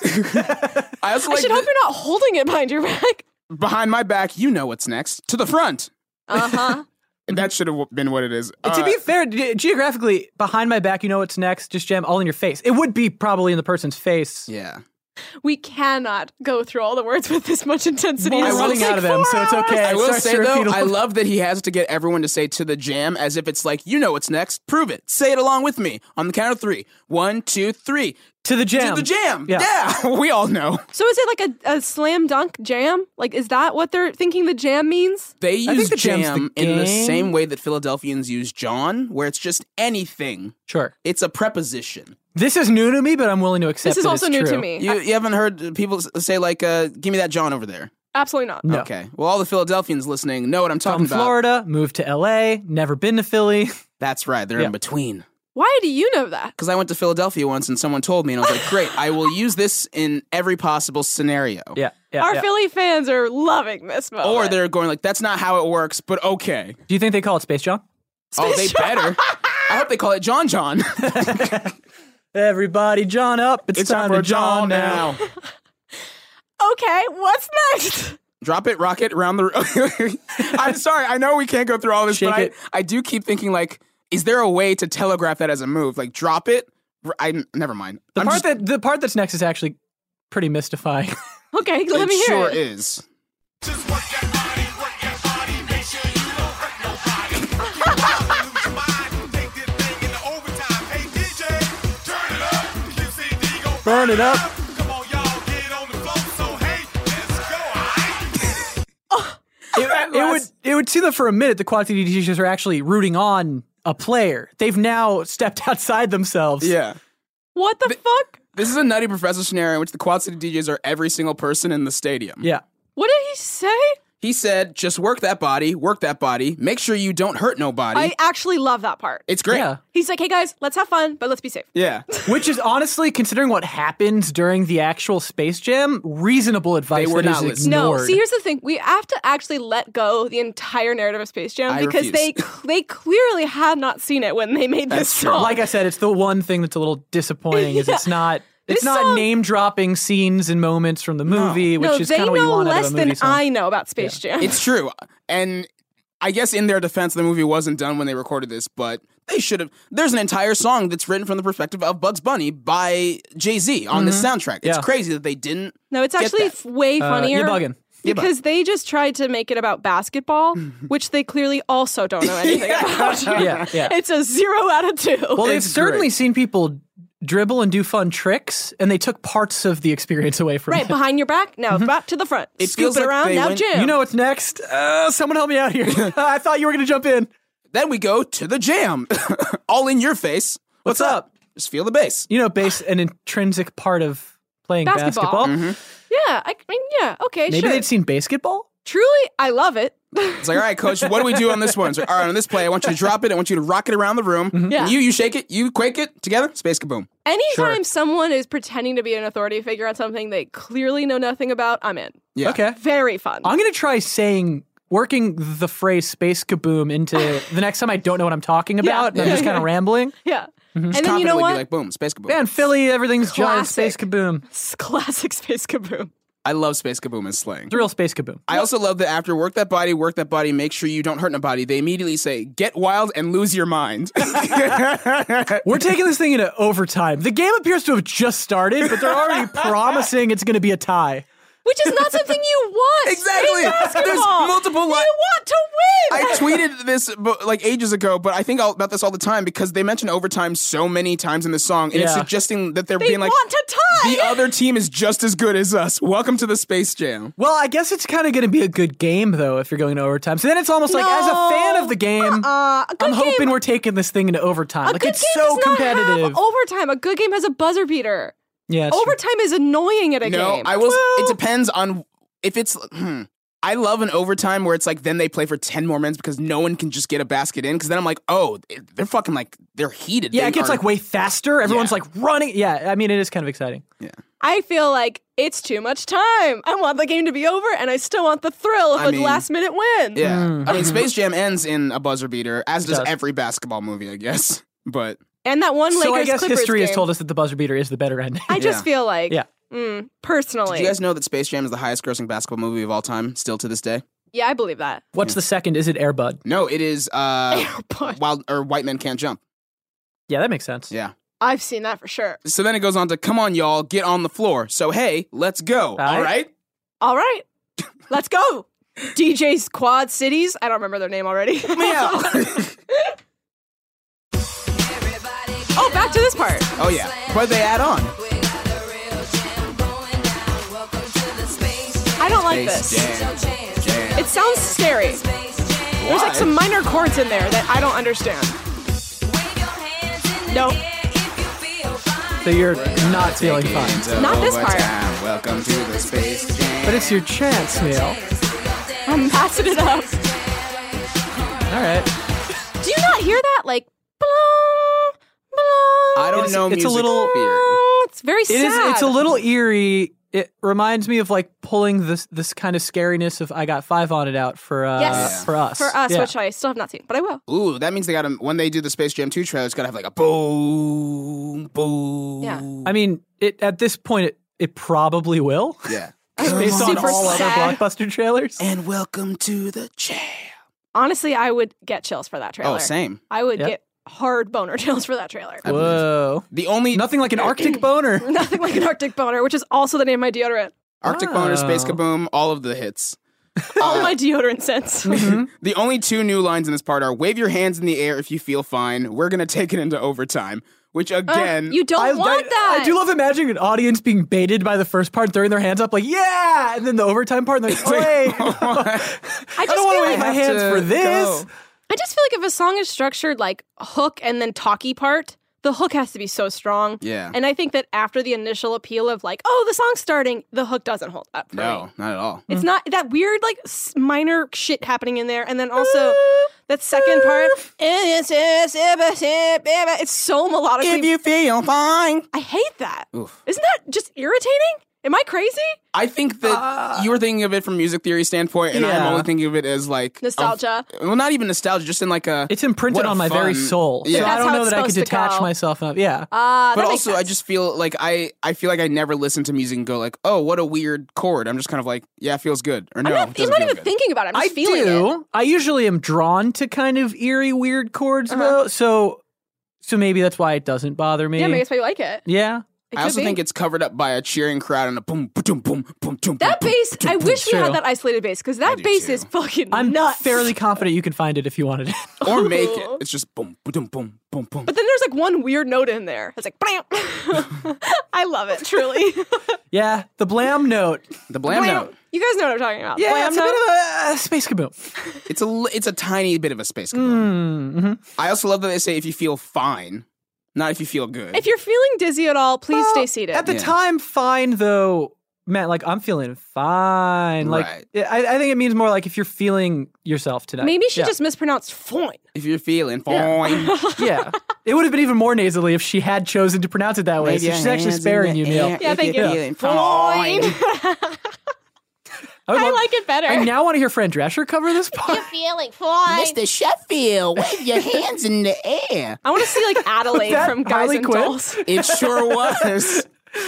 I also I like should hope you're not holding it behind your back. behind my back, you know what's next. To the front. Uh-huh. That should have been what it is. To be fair, geographically, behind my back, you know what's next? Just jam all in your face. It would be probably in the person's face. Yeah. We cannot go through all the words with this much intensity. Well, This we're will running take out of them, 4 so it's hours. okay. I will Starts say, to though, repeat a I little- love that he has to get everyone to say to the jam as if it's like, you know what's next. Prove it. Say it along with me on the count of 3. 1, 2, 3. To the jam. To the jam. Yeah. Yeah. We all know. So is it like a slam dunk jam? Like, is that what they're thinking the jam means? They think use the jam's jam the in the game. same way that Philadelphians use John, where it's just anything. Sure. It's a preposition. This is new to me, but I'm willing to accept This is that also it's new true. to me. You haven't heard people say, like, give me that John over there. Absolutely not. No. Okay. Well, all the Philadelphians listening know what I'm From talking about. Florida, moved to LA, never been to Philly. That's right. They're Yeah. in between. Why do you know that? Because I went to Philadelphia once and someone told me, and I was like, great, I will use this in every possible scenario. Yeah. Yeah. Our yeah. Philly fans are loving this moment. Or they're going like, that's not how it works, but okay. Do you think they call it Space John? Oh, they better. I hope they call it John John. Everybody, John up. It's time to John now. Okay, what's next? Drop it, rock it, around the... I'm sorry, I know we can't go through all this, Shake but it. I do keep thinking, like, is there a way to telegraph that as a move? Like, drop it? Never mind. The part that's next is actually pretty mystifying. Okay, let me It hear sure it. is. Just work that body, make sure you don't hurt nobody. Lose your mind, take this thing into overtime. Hey DJ, turn it up. QCD gon' Burn it up. Come on, y'all, get on the floor. So hey, let's go, alright? It would seem that for a minute the Quad City DJs are actually rooting on a player. They've now stepped outside themselves. Yeah. What the fuck? This is a Nutty Professor scenario in which the Quad City DJs are every single person in the stadium. Yeah. What did he say? He said, just work that body, make sure you don't hurt nobody. I actually love that part. It's great. Yeah. He's like, hey guys, let's have fun, but let's be safe. Yeah. Which is honestly, considering what happens during the actual Space Jam, reasonable advice They were that not is listening. ignored. No, see, here's the thing. We have to actually let go the entire narrative of Space Jam I because refuse. they clearly had not seen it when they made this That's true. song. Like I said, it's the one thing that's a little disappointing is it's not This not song- name dropping scenes and moments from the movie, no, which is they kind of what you know want out less of a movie than song. I know about Space Jam. It's true. And I guess in their defense, the movie wasn't done when they recorded this, but they should have. There's an entire song that's written from the perspective of Bugs Bunny by Jay-Z on this soundtrack. It's Yeah. crazy that they didn't. No, it's get actually that. way funnier. You're bugging. Because they just tried to make it about basketball, which they clearly also don't know anything about. Yeah, yeah. It's a 0 out of 2. Well, they've It's certainly great. seen people dribble and do fun tricks, and they took parts of the experience away from right, it. behind your back, now back to the front. It Scoop feels it like around, they now went- jam. You know what's next? Someone help me out here. I thought you were going to jump in. Then we go to the jam. All in your face. What's up? Just feel the bass. You know, bass, an intrinsic part of playing Basketball. basketball. Yeah, I mean, yeah, okay, Maybe sure. they'd seen basketball? Truly, I love it. It's like, all right, coach, what do we do on this one? It's like, all right, on this play, I want you to drop it. I want you to rock it around the room. Yeah. And you shake it, you quake it together, space kaboom. Anytime someone is pretending to be an authority figure on something they clearly know nothing about, I'm in. Yeah. Okay. Very fun. I'm going to try working the phrase space kaboom into the next time I don't know what I'm talking about, and I'm just kind of rambling. Yeah. And then Confidently you know be what? like, boom, space kaboom. Man, Philly, everything's giant Classic. space kaboom. It's classic Space Kaboom. I love space kaboom as slang. It's a real space kaboom. I also love that after work that body, make sure you don't hurt nobody. They immediately say, get wild and lose your mind. We're taking this thing into overtime. The game appears to have just started, but they're already promising it's going to be a tie. Which is not something you want. Exactly. in basketball. There's multiple You want to win. I tweeted this like ages ago, but I think about this all the time because they mention overtime so many times in the song, and it's Yeah. suggesting that they're They being like, want to tie. the other team is just as good as us. Welcome to the Space Jam. Well, I guess it's kind of going to be a good game, though, if you're going to overtime. So then it's almost like, as a fan of the game, A good I'm hoping game, we're taking this thing into overtime. a Like, good it's game so does not have competitive. overtime. A good game has a buzzer beater. Yeah, it's true. Overtime is annoying at a No, game. I will. It depends on if it's. I love an overtime where it's like then they play for 10 more minutes because no one can just get a basket in. Because then I'm like, oh, they're fucking like they're heated. Yeah, They it gets are- like way faster. Everyone's Yeah. like running. Yeah, I mean, it is kind of exciting. I feel like it's too much time. I want the game to be over, and I still want the thrill of I a mean, last minute win. Yeah, I mean, Space Jam ends in a buzzer beater, as does does. every basketball movie, I guess. But And that one Lakers So I guess Clippers history has game, told us that the buzzer beater is the better ending. I just Yeah. feel like, Yeah. Personally, did you guys know that Space Jam is the highest grossing basketball movie of all time, still to this day? yeah, I believe that. What's the second? Is it Air Bud? No, it is Bud. White Men Can't Jump. Yeah, that makes sense. Yeah. I've seen that for sure. So then it goes on to, come on, y'all, get on the floor. So hey, let's go. right. All right? All right, let's go. DJ's Quad Cities. I don't remember their name already. Meow. Oh, back to this part. Oh yeah, but they add on. I don't like Space this. Jam. It sounds scary. There's like some minor chords in there that I don't understand. No, So you're not feeling fun. Not this part. Overtime. Welcome to the Space Jam. But it's your chance, Neil. I'm passing it up. All right. Do you not hear that? Like, blong, blong. I don't It's- know it's a music little- theory. It's very It sad. is. It's a little eerie. It reminds me of like pulling this kind of scariness of I Got 5 on It out for Yes. for us. For us, Yeah. which I still have not seen, but I will. Ooh, that means they got to, when they do the Space Jam 2 trailer, it's got to have like a boom, boom. Yeah. I mean, it at this point it probably will. Yeah. Based on Super all sad. other blockbuster trailers. And welcome to the jam. Honestly, I would get chills for that trailer. Oh, same. I would Yep. get hard boner chills for that trailer. Whoa. The only Nothing like an Arctic boner. Nothing like an Arctic boner, which is also the name of my deodorant. Arctic Boner, Space Kaboom, all of the hits. All my deodorant scents. The only two new lines in this part are wave your hands in the air if you feel fine. We're going to take it into overtime. Which again, You don't want that. I do love imagining an audience being baited by the first part, throwing their hands up like, yeah! And then the overtime part, and they're like, oh, wait. I I just don't want feel to wave like my hands for this. go. I just feel like if a song is structured like hook and then talkie part, the hook has to be so strong. Yeah. And I think that after the initial appeal of like, oh, the song's starting, the hook doesn't hold up for me. No, not at all. It's not that weird, like minor shit happening in there, and then also that second part. It's so melodically. If you feel fine. I hate that. Oof. Isn't that just irritating? Am I crazy? I think that you were thinking of it from music theory standpoint, and I'm Yeah. only thinking of it as like Nostalgia. well, not even nostalgia, just in like a. It's imprinted what a on my very fun- soul. Yeah. So I That's don't how know it's that I could supposed to detach go. myself enough. Yeah. But that makes also, I sense. just feel like I feel like I never listen to music and go like, oh, what a weird chord. I'm just kind of like, yeah, it feels good, or no, I'm it not doesn't feel even good. thinking about it. I'm I just feeling it. do. I usually am drawn to kind of eerie, weird chords, though. So maybe that's why it doesn't bother me. Yeah, maybe that's why you like it. Yeah. It I could also be. think it's covered up by a cheering crowd and a boom, boom, boom, boom, boom. That bass, I wish we True. had that isolated bass, because that do bass too. is fucking I'm nuts. fairly confident you could find it if you wanted it. or make it. It's just boom, boom, boom, boom, boom. But then there's like one weird note in there. It's like, bam. I love it, truly. Yeah, the blam note. The blam note. You guys know what I'm talking about. Yeah, Blam it's a note. bit of a space kaboom. It's a tiny bit of a space component. I also love that they say if you feel fine, not if you feel good. If you're feeling dizzy at all, please stay seated. At the Yeah. time, fine though, man. Like I'm feeling fine. Like Right. I think it means more like if you're feeling yourself tonight. Maybe she Yeah. just mispronounced fine. if you're feeling fine. Yeah. It would have been even more nasally if she had chosen to pronounce it that way. Wave So your she's actually hands in sparing the you, Neil. air Yeah, if thank you're you. feeling Fine. fine. I like it better. I now want to hear Fran Drescher cover this part. feeling fine. Mr. Sheffield, wave your hands in the air. I want to see like Adelaide that from Guys Harley and Quinn? Dolls. It sure was.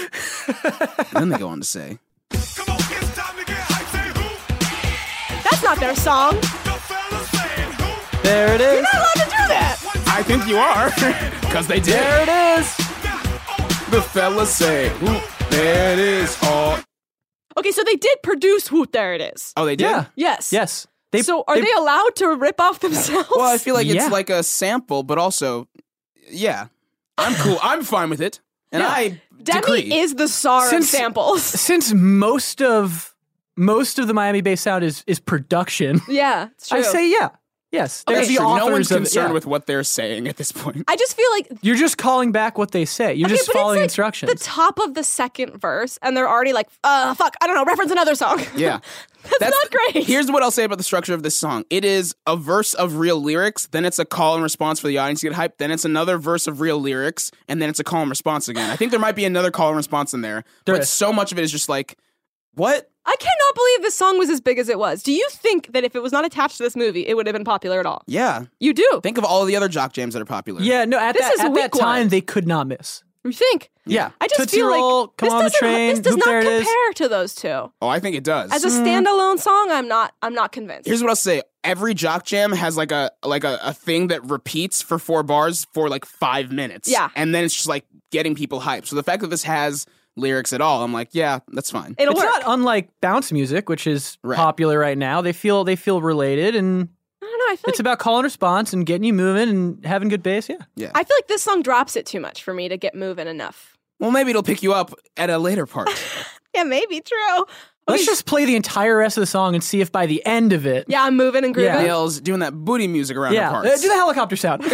Then they go on to say, Come on, it's time to get hype. Say who? That's not their song. The fellas saying who? There it is. You're not allowed to do that. I think you are. Because they did. There it is. The fellas say, ooh, there it is. Oh, Okay, so they did produce Whoop, There It Is. oh they did? Yeah. Yes. Yes. So are they allowed to rip off themselves? Well, I feel like Yeah. it's like a sample, but also, yeah. I'm cool. I'm fine with it. And I Demi decree. is the czar of Since- samples. Since most of the Miami-based sound is production, Yeah, it's true. I say yeah. Yes. They're That's the true. authors No one's of it, concerned yeah. with what they're saying at this point. I just feel like You're just calling back what they say. You're just but it's following like instructions. the top of the second verse, and they're already like, fuck, I don't know, reference another song. Yeah. That's not great. Here's what I'll say about the structure of this song. It is a verse of real lyrics, then it's a call and response for the audience to get hyped, then it's another verse of real lyrics, and then it's a call and response again. I think there might be another call and response in there, There but is. so much of it is just like, what? I cannot believe this song was as big as it was. Do you think that if it was not attached to this movie, it would have been popular at all? Yeah. You do. Think of all the other jock jams that are popular. yeah, no, at This that, is a at that weak time, one. they could not miss. You think? Yeah. I just Tootsie feel Roll, like Come this on the doesn't- Train, this does Whoop, not There It Is. compare to those two. Oh, I think it does. As a standalone song, I'm not convinced. Here's what I'll say. Every jock jam has like a thing that repeats for 4 bars for like 5 minutes. Yeah. And then it's just like getting people hyped. So the fact that this has lyrics at all, I'm like, yeah, that's fine. It'll It's work. not unlike bounce music, which is Right. popular right now. They feel related, and I don't know. I feel it's like about call and response and getting you moving and having good bass. Yeah. I feel like this song drops it too much for me to get moving enough. Well, maybe it'll pick you up at a later part. Yeah, maybe true. Let's just play the entire rest of the song and see if by the end of it, Yeah, I'm moving and grooving. Yeah. Nails doing that booty music around yeah, the parts. do the helicopter sound.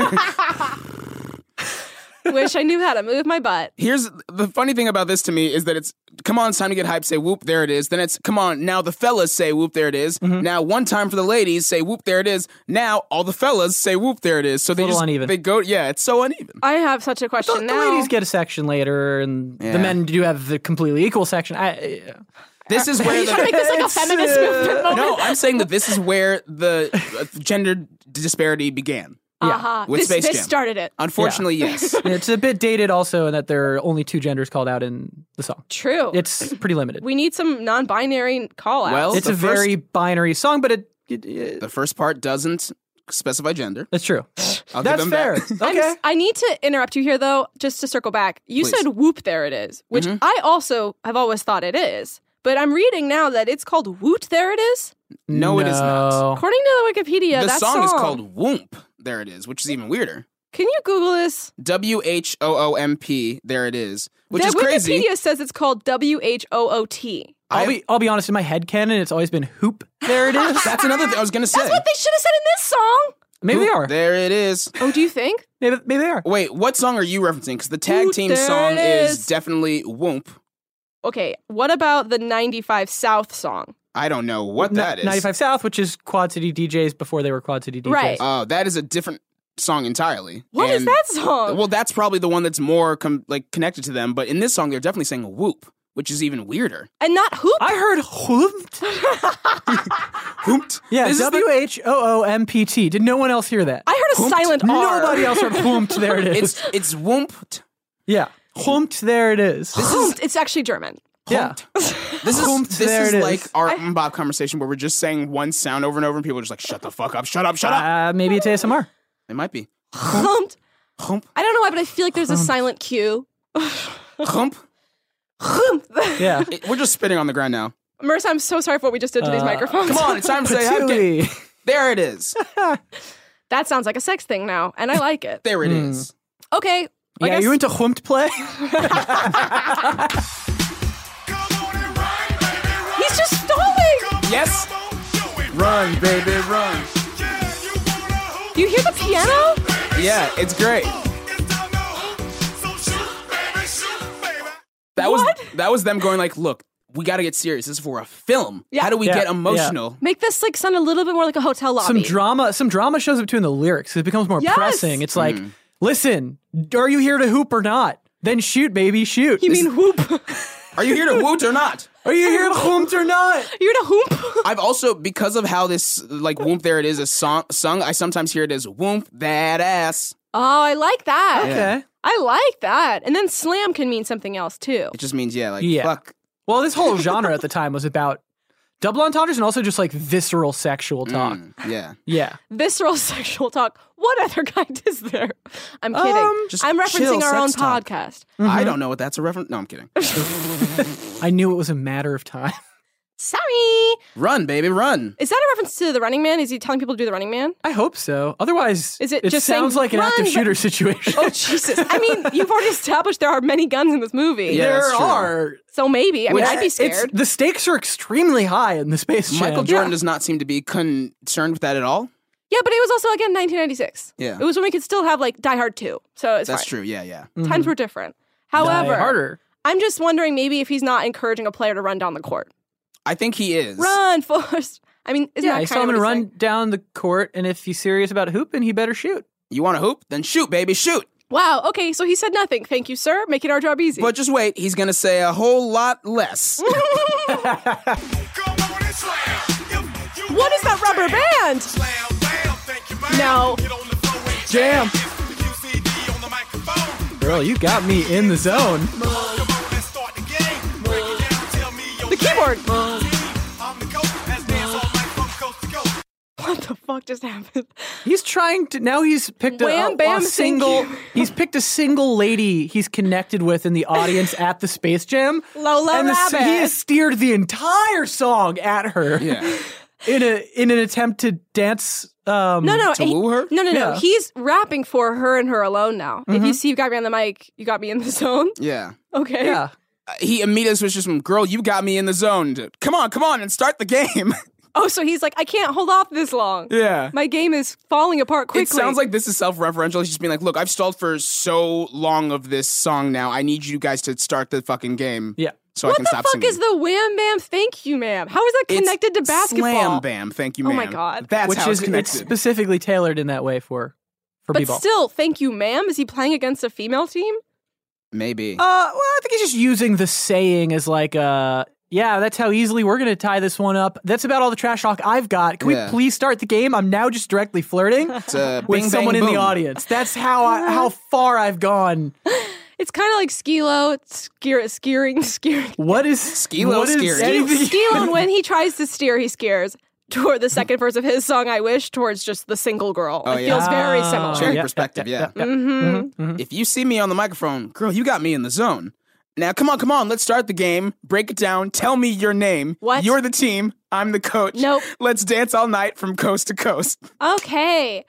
Wish I knew how to move my butt. Here's the funny thing about this to me is that it's, come on, it's time to get hyped, say whoop, there it is. Then it's, come on, now the fellas say whoop, there it is. Mm-hmm. Now one time for the ladies, say whoop, there it is. Now all the fellas say whoop, there it is. So they little just, uneven. they go, yeah, it's so uneven. I have such a question The now. ladies get a section later, and Yeah. the men do have the completely equal section. This is where trying to make this like a feminist movement moment. no, I'm saying that this is where the gender disparity began. Uh-huh. with this Space Jam. started it. Unfortunately, yes. It's a bit dated also in that there are only 2 genders called out in the song. True. It's pretty limited. We need some non-binary call outs. Well, It's the a very binary song, but it The first part doesn't specify gender. that's true. I'll give That's them fair. that. Okay. I need to interrupt you here, though, just to circle back. You Please. said whoop, there it is, which I also have always thought it is. But I'm reading now that it's called woot, there it is. No, it is not. According to the Wikipedia, The that song is called Whoomp. There it is, which is even weirder. Can you Google this? WHOOMP. There it is, which the is crazy. Wikipedia says it's called WHOOT. I'll be honest, in my head canon, it's always been hoop. There it is. That's another thing I was gonna say. That's what they should have said in this song. Maybe they Whoop, are. There it is. Oh, do you think? Maybe they are. Wait, what song are you referencing? Because the tag Ooh, team there song it is is. definitely Whoomp. Okay, what about the 95 South song? I don't know what that is. 95 South, which is Quad City DJs before they were Quad City DJs. Right. Oh, that is a different song entirely. What is And- that song? Well, that's probably the one that's more connected to them. But in this song, they're definitely saying Whoop, which is even weirder. And not Hoop? I heard whooped. Whooped. Yeah, This is the- WHOOMPT. Did no one else hear that? I heard a silent R. Nobody else heard whooped. There it is. It's Whoomped. Yeah. Whooped, there it is. Hooped. It's actually German. Yeah. This Whoomped, is there it is. like our Mbop conversation where we're just saying one sound over and over, and people are just like, "Shut the fuck up! Shut up! Shut up!" Maybe it's ASMR. It might be. Humped. Hump. I don't know why, but I feel like there's a silent Q. Hump. Yeah. We're just spitting on the ground now. Marissa, I'm so sorry for what we just did to these microphones. Come on, it's time to say hi. Patooey. There it is. That sounds like a sex thing now, and I like it. There it is. Okay. I Yeah, guess- you into whooped play? He's just stalling. Yes. Run, baby, run. You hear the piano? Yeah, it's great. That was them going like, look, we got to get serious. This is for a film. Yeah. How do we Yeah, get emotional? Make this like sound a little bit more like a hotel lobby. Some drama shows up too in the lyrics. It becomes more Yes. pressing. It's like, listen, are you here to hoop or not? Then shoot, baby, shoot. You mean whoop? Are you here to woot or not? Are you here to hoop or not? You're to hoop? I've also, because of how this, like, Whoomp There It Is sung, I sometimes hear it as Whoomp That Ass. Oh, I like that. Okay. I like that. And then slam can mean something else too. It just means, yeah, like, Yeah. fuck. Well, this whole genre at the time was about double entendres and also just like visceral sexual talk. Yeah. Yeah. Visceral sexual talk. What other kind is there? I'm kidding. just I'm chill referencing our own sex talk. podcast. I don't know what that's a reference. No, I'm kidding. I knew it was a matter of time. Sorry. Run, baby, run. Is that a reference to the Running Man? Is he telling people to do the Running Man? I hope so. Otherwise, Is it it just sounds saying, like an "Run, active but-" shooter situation. Oh, Jesus. I mean, you've already established there are many guns in this movie. Yeah, there that's true. are. So maybe. I mean, I'd be scared. The stakes are extremely high in the Space Jam. Michael Jordan does not seem to be concerned with that at all. Yeah, but it was also, again, 1996. Yeah. It was when we could still have, like, Die Hard 2. So it's That's fine. true. Yeah, yeah. Times were different. However, harder. I'm just wondering maybe if he's not encouraging a player to run down the court. I think he is. Run, Forrest. I mean, isn't Yeah, that he's kind telling of him to what he's run saying? down the court, and if he's serious about hooping, he better shoot. You want to hoop? Then shoot, baby, shoot. Wow, okay, so he said nothing. Thank you, sir. Making our job easy. But just wait, he's going to say a whole lot less. What is that rubber band? No. Jam. Girl, you got me in the zone. The keyboard. What the fuck just happened? He's trying to now. He's picked Wham, bam, a thank single. you. He's picked a single lady he's connected with in the audience at the Space Jam. Lola and Rabbit. he has steered the entire song at her. Yeah. in an attempt to dance. No. To woo her? No. Yeah. He's rapping for her and her alone now. If you see you got me on the mic, you got me in the zone. Yeah. Okay. Yeah. He immediately switches from, girl, you got me in the zone, to, come on, and start the game. Oh, so he's like, I can't hold off this long. Yeah. My game is falling apart quickly. It sounds like this is self-referential. He's just being like, look, I've stalled for so long of this song now. I need you guys to start the fucking game. Yeah. So I What can the stop fuck singing. is the wham bam thank you ma'am? How is that It's connected to basketball? Slam bam, thank you, Oh ma'am. my God. That's Which how is it's connected. it's specifically tailored in that way for But b-ball. still, thank you ma'am. Is he playing against a female team? Maybe. Well, I think he's just using the saying as like yeah, that's how easily we're going to tie this one up. That's about all the trash talk I've got. Can Yeah. we please start the game? I'm now just directly flirting It's a with bing, someone bang, in the boom. audience. That's how far I've gone. It's kind of like Skilo. It's steering. What is Skilo what is steering. anything- Skilo, when he tries to steer, he scares toward the second verse of his song, I Wish, towards just the single girl. Oh, it yeah. feels very similar. Sharing perspective, yeah. Mm-hmm. If you see me on the microphone, girl, you got me in the zone. Now, come on. Let's start the game. Break it down. Tell me your name. What? You're the team. I'm the coach. Nope. Let's dance all night from coast to coast. Okay.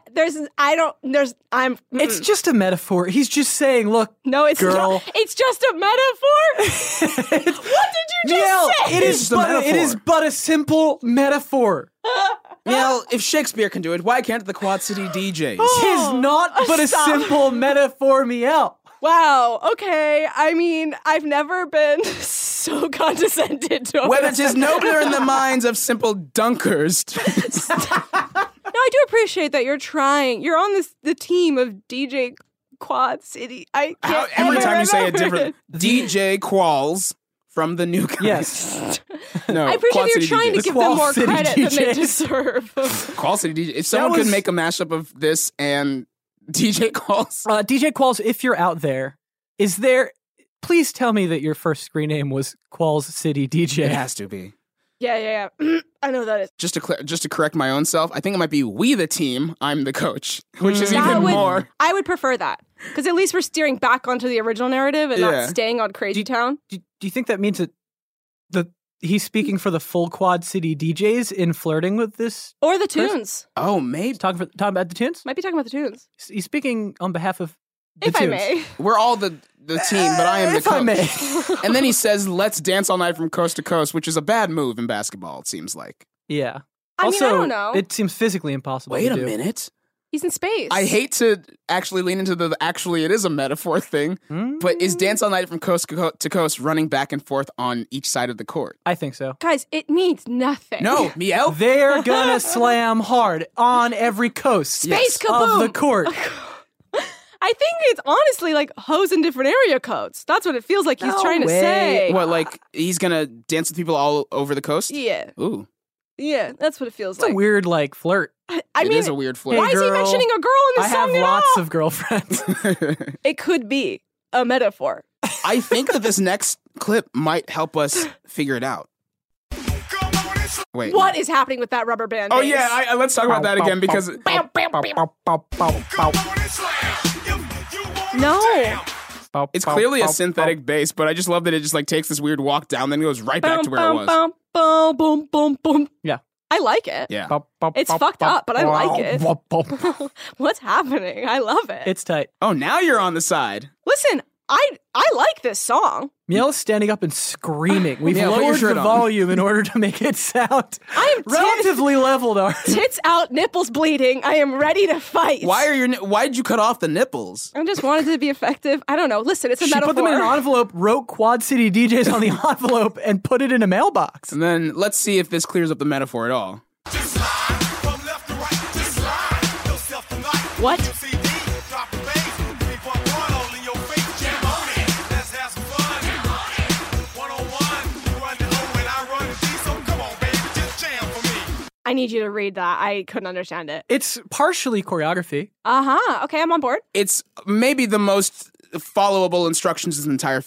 It's just a metaphor. He's just saying, look, No, it's girl. not. It's just a metaphor. What did you just Miel, say? it It's is just a but metaphor. it is but a simple metaphor. Well, if Shakespeare can do it, why can't the Quad City DJs? Tis not but a stop. simple metaphor, Miel. Wow. Okay. I mean, I've never been so condescended to. Whether 'tis nobler in the minds of simple dunkers. No, I do appreciate that you're trying. You're on the team of DJ Quad City. I can't Every ever time you say it remember different. DJ Qualls from the new guys. Yes. No, I appreciate Quad that you're City trying DJs. to give Qual them more City credit than they DJs. deserve. Qual City DJ. If someone was- could make a mashup of this and DJ Qualls. DJ Qualls, if you're out there, please tell me that your first screen name was Qualls City DJ. It has to be. Yeah. I know that is. Just to correct my own self, I think it might be we the team, I'm the coach, which is That even would- more. I would prefer that because at least we're steering back onto the original narrative and Yeah. not staying on Crazy Town. Do you think that means that he's speaking for the full Quad City DJs in flirting with this? Or the tunes. Oh, maybe. He's talking about the tunes? Might be talking about the tunes. He's speaking on behalf of the If I tunes. may. We're all the team, but I am the If coach. I may. And then he says, let's dance all night from coast to coast, which is a bad move in basketball, it seems like. Yeah. I mean, Also, I don't know. it seems physically impossible Wait to a do. minute. He's in space. I hate to actually lean into the actually it is a metaphor thing, but is dance all night from coast to coast running back and forth on each side of the court? I think so. Guys, it means nothing. No, Miel. They're gonna slam hard on every coast Space of kaboom! the court. I think it's honestly like hoes in different area codes. That's what it feels like he's No trying to way. say. What, like he's gonna dance with people all over the coast? Yeah. Ooh, Yeah, that's what it feels It's like. a weird flirt. I it mean, is a weird flirt. why is he girl, mentioning a girl in I this song have at lots all? of girlfriends. It could be a metaphor. I think that this next clip might help us figure it out. Come on, it's Wait. What is happening with that rubber band? Oh bass? yeah, let's talk about that again because Bam, bam, bam. come on, it's slam. You wanna No. jam. it's clearly a synthetic bass, but I just love that it just like takes this weird walk down, then goes right back to where it was. Bum, bum, boom, boom, boom. Yeah. I like it. Yeah. It's fucked up, but I like it. What's happening? I love it. It's tight. Oh, now you're on the side. Listen, I like this song. Miel is standing up and screaming. We've Yeah, put your lowered shirt the on. volume in order to make it sound I'm relatively leveled. Tits out, nipples bleeding. I am ready to fight. Why did you cut off the nipples? I just wanted it to be effective. I don't know. Listen, it's a She metaphor. put them in an envelope, wrote Quad City DJs on the envelope, and put it in a mailbox. And then let's see if this clears up the metaphor at all. Just slide from left to right. Just slide yourself tonight. What? CD, drop the bass. 3.1 all in your face. Jam on it. Let's have some fun. 101. You run the O and I run the D. So come on, baby, just jam for me. I need you to read that. I couldn't understand it. It's partially choreography. Uh-huh. Okay, I'm on board. It's maybe the most followable instructions in the entire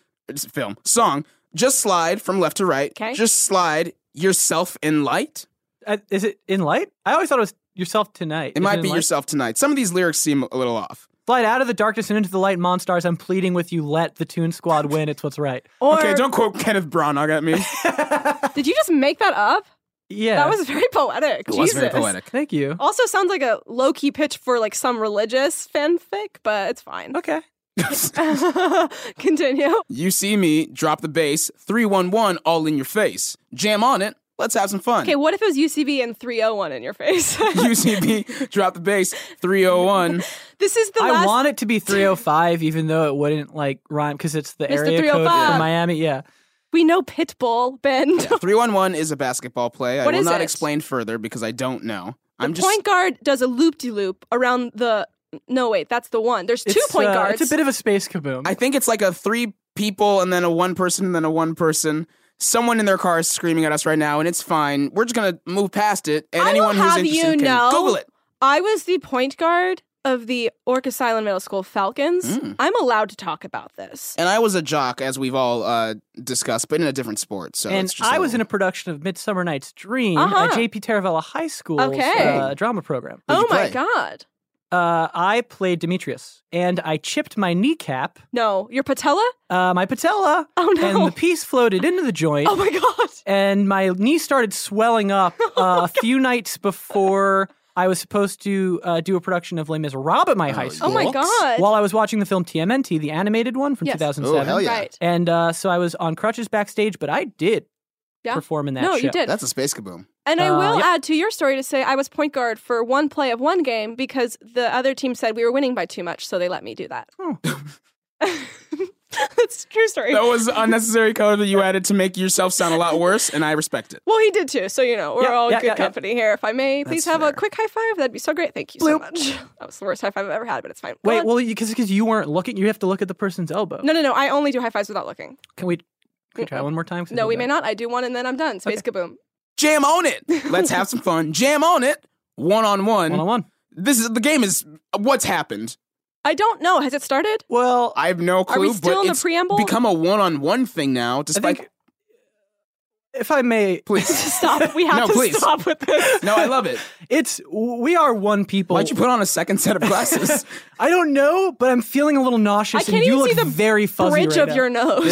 song. Just slide from left to right. Okay. Just slide yourself in light. Is it in light? I always thought it was yourself tonight. It Is might in be light? yourself tonight. Some of these lyrics seem a little off. Slide out of the darkness and into the light, Monstars. I'm pleading with you. Let the Toon Squad win. It's what's right. Or Okay, don't quote Kenneth Branagh at me. did you just make that up? Yeah. That was very poetic. It was very Jesus. poetic. Thank you. Also sounds like a low-key pitch for like some religious fanfic, but it's fine. Okay. Continue. You see me, drop the bass, 311 all in your face. Jam on it, let's have some fun. Okay, what if it was UCB and 301 in your face? UCB, drop the bass, 301. This is the I last... want it to be 305, even though it wouldn't like rhyme because it's the Mr. area code 305. for Miami. Yeah. We know Pitbull, Ben. 311 is a basketball play. I What will is not it? explain further because I don't know. I'm The just point guard does a loop-de-loop around the... No, wait, that's the one. There's two point guards. It's a bit of a space kaboom. I think it's like a 3 people and then a 1 person and then a 1 person. Someone in their car is screaming at us right now, and it's fine. We're just gonna move past it, and I anyone will who's have interested you can know, Google it. I was the point guard of the Orcas Island Middle School Falcons. I'm allowed to talk about this. And I was a jock, as we've all discussed, but in a different sport. So and it's just I was in a little- production of Midsummer Night's Dream Uh-huh. at JP Taravella High School's Okay. drama program. Who'd Oh you my play? god. I played Demetrius, and I chipped my kneecap, No, your patella? my patella, Oh, no. and the piece floated into the joint, Oh my god. and my knee started swelling up a few nights before I was supposed to do a production of Les Miserables at my high school. Oh my god. While I was watching the film TMNT, the animated one from Yes. 2007. Oh, hell yeah. Right. And so I was on crutches backstage, but I did Yeah. perform in that No, show. you did. That's a space kaboom. And I will yep. add to your story to say I was point guard for one play of one game because the other team said we were winning by too much, so they let me do that. Oh. That's a true story. That was unnecessary color that you added to make yourself sound a lot worse, and I respect it. Well, he did too, so you know, we're all yeah, good yeah. company here. If I may, please That's have a fair. quick high five. That'd be so great. Thank you so much. That was the worst high five I've ever had, but it's fine. Go Wait, on. well, because you weren't looking, you have to look at the person's elbow. No, I only do high fives without looking. Can we try one more time? 'Cause I No, did we that. may not. I do one and then I'm done. Space kaboom. Jam on it. Let's have some fun. Jam on it. One-on-one. One-on-one. The game is what's happened. I don't know. Has it started? Well, I have no clue. we still but in the it's preamble? become a one-on-one thing now. I Despite think, if I may, please. Stop. We have No, to please. stop with this. No, I love it. we are one people. Why'd you put on a second set of glasses? I don't know, but I'm feeling a little nauseous, I can't and you even look see the very fuzzy Bridge right of now. your nose.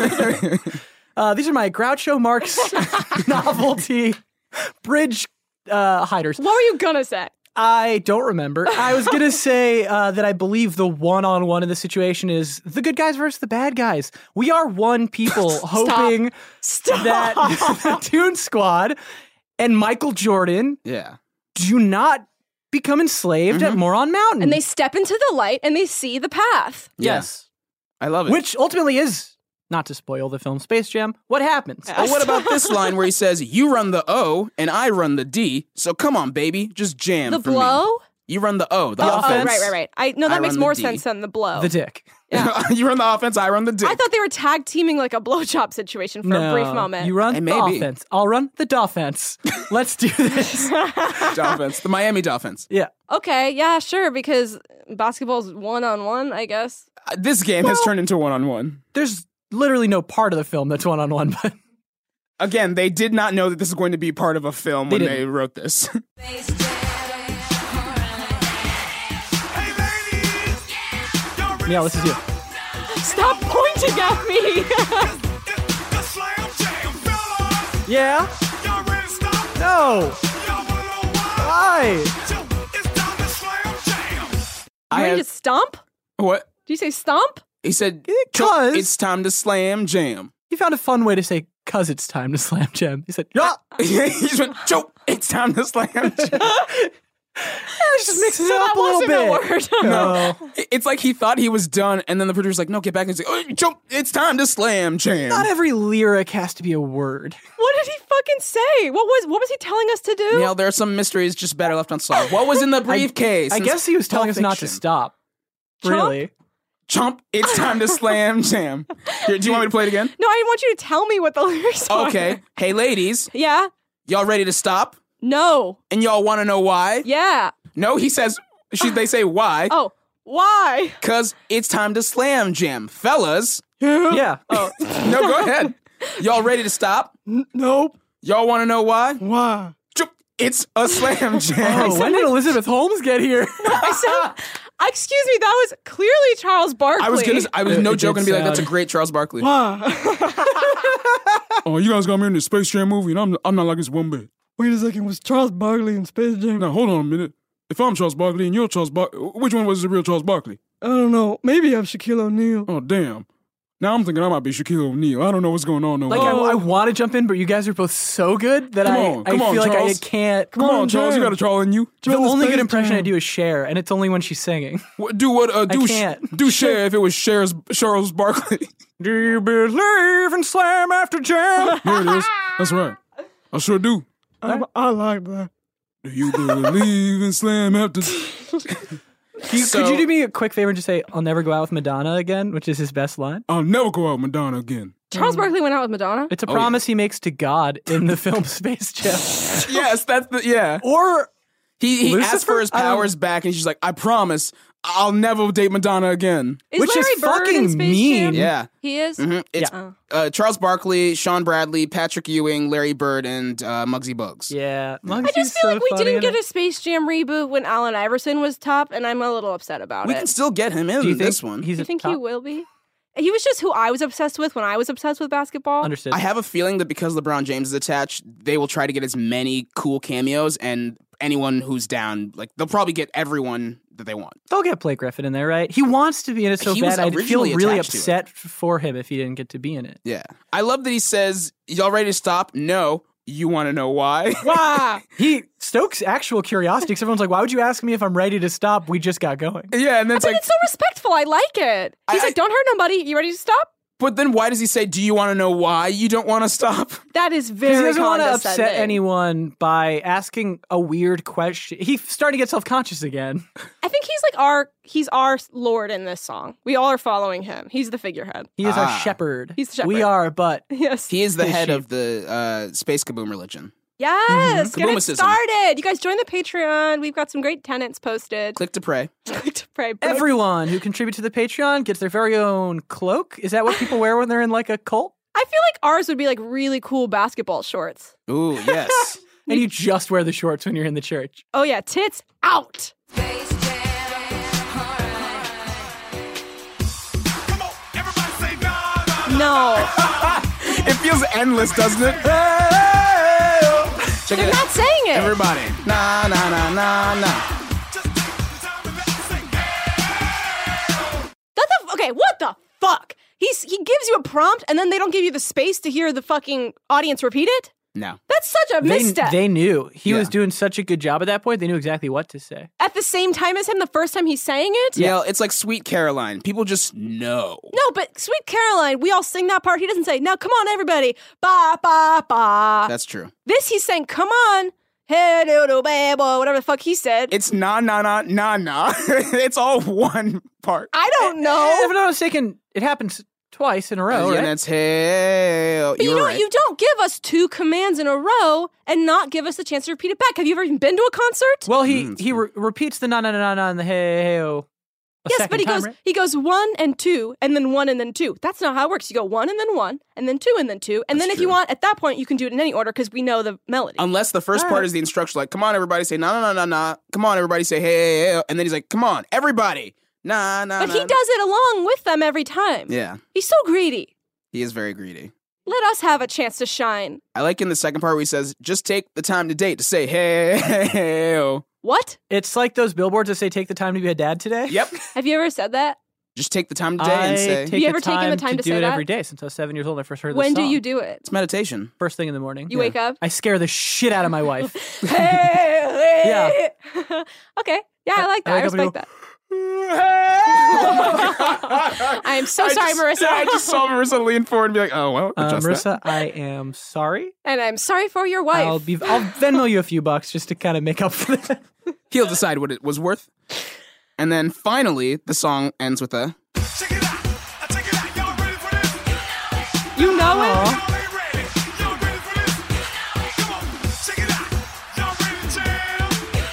Yeah. These are my Groucho Marx novelty bridge hiders. What were you gonna say? I don't remember. I was going to say that I believe the one-on-one in this situation is the good guys versus the bad guys. We are one people hoping Stop. that the Toon Squad and Michael Jordan Yeah. do not become enslaved at Moron Mountain. And they step into the light and they see the path. Yes. I love it. Which ultimately is, not to spoil the film Space Jam, what happens? But what about this line where he says, "You run the O and I run the D, so come on, baby, just jam The for me." blow? You run the O, the Oh, offense. right. I no, I that makes run the more D. sense than the blow. The dick. You run the offense, I run the D. I thought they were tag teaming like a blowjob situation for a brief moment. You run Hey, the maybe. offense. I'll run the Dolphins. Let's do this. Dolphins, the Miami Dolphins. Yeah. Okay, yeah, sure, because basketball's one-on-one, I guess. This game has turned into one-on-one. There's literally no part of the film that's one-on-one, but Again, they did not know that this is going to be part of a film when didn't. they wrote this. Hey, ladies, y'all ready yeah, this is you. Stop pointing at me! The slam jam, fellas. Yeah? Y'all ready to stop? No. Y'all wanna know why? Why? So, it's time to slam jam. I Ready have, to stomp? what? Did you say stomp? He said, 'Cause- it's time to slam jam. He found a fun way to say, "'cause it's time to slam jam." He said, yeah. He just went, choke, it's time to slam jam. Just mix it So up that a little wasn't bit. a word. No. It's like he thought he was done, and then the producer's like, no, get back and say, oh, choke, it's time to slam jam. Not every lyric has to be a word. What did he fucking say? What was he telling us to do? Neil, there are some mysteries just better left unsolved. What was in the briefcase? I guess he was telling us not to stop. Really? Chomp, it's time to slam jam. Here, do you want me to play it again? No, I want you to tell me what the lyrics are. Okay. Hey, ladies, Yeah? y'all ready to stop? No. And y'all want to know why? Yeah. No, he says, they say why? Oh, why? Because it's time to slam jam. Fellas, Yeah. no, go ahead. Y'all ready to stop? Nope. Y'all want to know why? Why? Chomp, it's a slam jam. Oh, when did Elizabeth Holmes get here? I said, excuse me, that was clearly Charles Barkley. I was no It joke did gonna be like, that's a sound- great Charles Barkley. Oh, you guys got me in the Space Jam movie, and I'm not like this one bit. Wait a second, was Charles Barkley in Space Jam? Now, hold on a minute. If I'm Charles Barkley and you're Charles Barkley, which one was the real Charles Barkley? I don't know. Maybe I'm Shaquille O'Neal. Oh, damn. Now I'm thinking I might be Shaquille O'Neal. I don't know what's going on. Like, I want to jump in, but you guys are both so good that Come I on, feel like I Charles. can't. Come on, Charles, you got a Charles in you. The only good impression I do is Cher, and it's only when she's singing. Do can't. do Cher if it was Charles Barkley. Do you believe in Slam After Jam? There it is. That's right. I sure do. I like that. Do you believe in Slam After? Could you do me a quick favor and just say, "I'll never go out with Madonna again," which is his best line? I'll never go out with Madonna again. Charles Barkley went out with Madonna? It's a promise he makes to God in the film Space Jam. Yes, that's the yeah. Or He asked Lucifer? for his powers back, and she's like, "I promise, I'll never date Madonna again. Is Which is Larry Bird in fucking Space mean. Jam? Yeah. He is? Mhm. It's Charles Barkley, Sean Bradley, Patrick Ewing, Larry Bird, and Muggsy Bogues. Yeah. I just feel like we didn't get a Space Jam reboot when Allen Iverson was top, and I'm a little upset about We it. can still get him in Do you think this one. he's Do you a think top? he will be? He was just who I was obsessed with when I was obsessed with basketball. Understood. I have a feeling that because LeBron James is attached, they will try to get as many cool cameos, and anyone who's down, like they'll probably get everyone that they want. They'll get Blake Griffin in there, right? He wants to be in it so He was bad. I'd feel originally really attached to it. upset for him if he didn't get to be in it. Yeah. I love that he says, y'all ready to stop? No. You want to know why? Wow. He stokes actual curiosity because everyone's like, why would you ask me if I'm ready to stop? We just got going. Yeah, and then it's But like, it's so respectful. I like it. He's like, don't hurt nobody. You ready to stop? but then why does he say, do you want to know why you don't want to stop? That is Because very he doesn't want to condescending. upset anyone by asking a weird question. He's starting to get self-conscious again. I think he's like he's our Lord in this song. We all are following him. He's the figurehead. He is our shepherd. He's the shepherd. We are, but Yes. He is the His head sheep. of the Space Kaboom religion. Yes. Get it Kaboomicism. started. You guys join the Patreon. We've got some great tenants posted. Click to pray. Click to pray. everyone who contributes to the Patreon gets their very own cloak. Is that what people wear when they're in like a cult? I feel like ours would be like really cool basketball shorts. Ooh, yes. And you just wear the shorts when you're in the church. Oh yeah, tits out. Space Jam. Alright. Come on, everybody say nah, nah, nah. No, It feels endless, doesn't it? Check they're it not out. saying it. Everybody. Nah, nah, nah, nah, nah. Just take the time and let me say, hey. Okay, what the fuck? He gives you a prompt and then they don't give you the space to hear the fucking audience repeat it? No. That's such a misstep. They knew. He was Yeah. doing such a good job at that point. They knew exactly what to say. At the same time as him, the first time he's saying it? Yeah, it's like Sweet Caroline. People just know. No, but Sweet Caroline, we all sing that part. He doesn't say, now come on, everybody. Ba, ba, ba. That's true. This he's saying, come on. Hey, doodle, babe, or whatever the fuck he said. It's nah, nah, nah, nah, nah. It's all one part. I don't know. If I'm not mistaken, it happens twice in a row, And right? that's hey. But you know what? You don't give us two commands in a row and not give us the chance to repeat it back. Have you ever even been to a concert? Well, he repeats the na na na na na and the hey hey oh. Yes, but he goes 1 and 2 and then 1 and then 2. That's not how it works. You go 1 and then 1 and then 2 and then 2. And That's then if you true. want, at that point, you can do it in any order because we know the melody. Unless the first part is the instruction, like, come on, everybody, say nah, nah, nah, nah, nah. Come on, everybody, say hey, hey, hey. And then he's like, come on, everybody. Nah, nah, but nah. he does it along with them every time. Yeah, He's so greedy. he is very greedy. Let us have a chance to shine. I like in the second part where he says, just take the time to date to say hey, hey, hey, oh. What? It's like those billboards that say "Take the time to be a dad today." Yep. Have you ever said that? Just take the time today and I say take You ever taken the time to do say it that? every day since I was 7 years old. I first heard When this do song. you do it? it's meditation. First thing in the morning. You wake up? I scare the shit out of my wife. Yeah. Okay. Yeah, I like that. I wake up and respect go, that. I am so sorry, Marissa. I just saw Marissa lean forward and be like, oh, well, adjust that. Marissa, I am sorry. And I'm sorry for your wife. I'll Venmo you a few bucks just to kind of make up for that. He'll decide what it was worth. And then finally, the song ends with a, Check it out. Check it out. Y'all ready for this? You know it? Y'all ain't ready. Y'all ready for this? Come on. Check it out. Y'all ready to jam?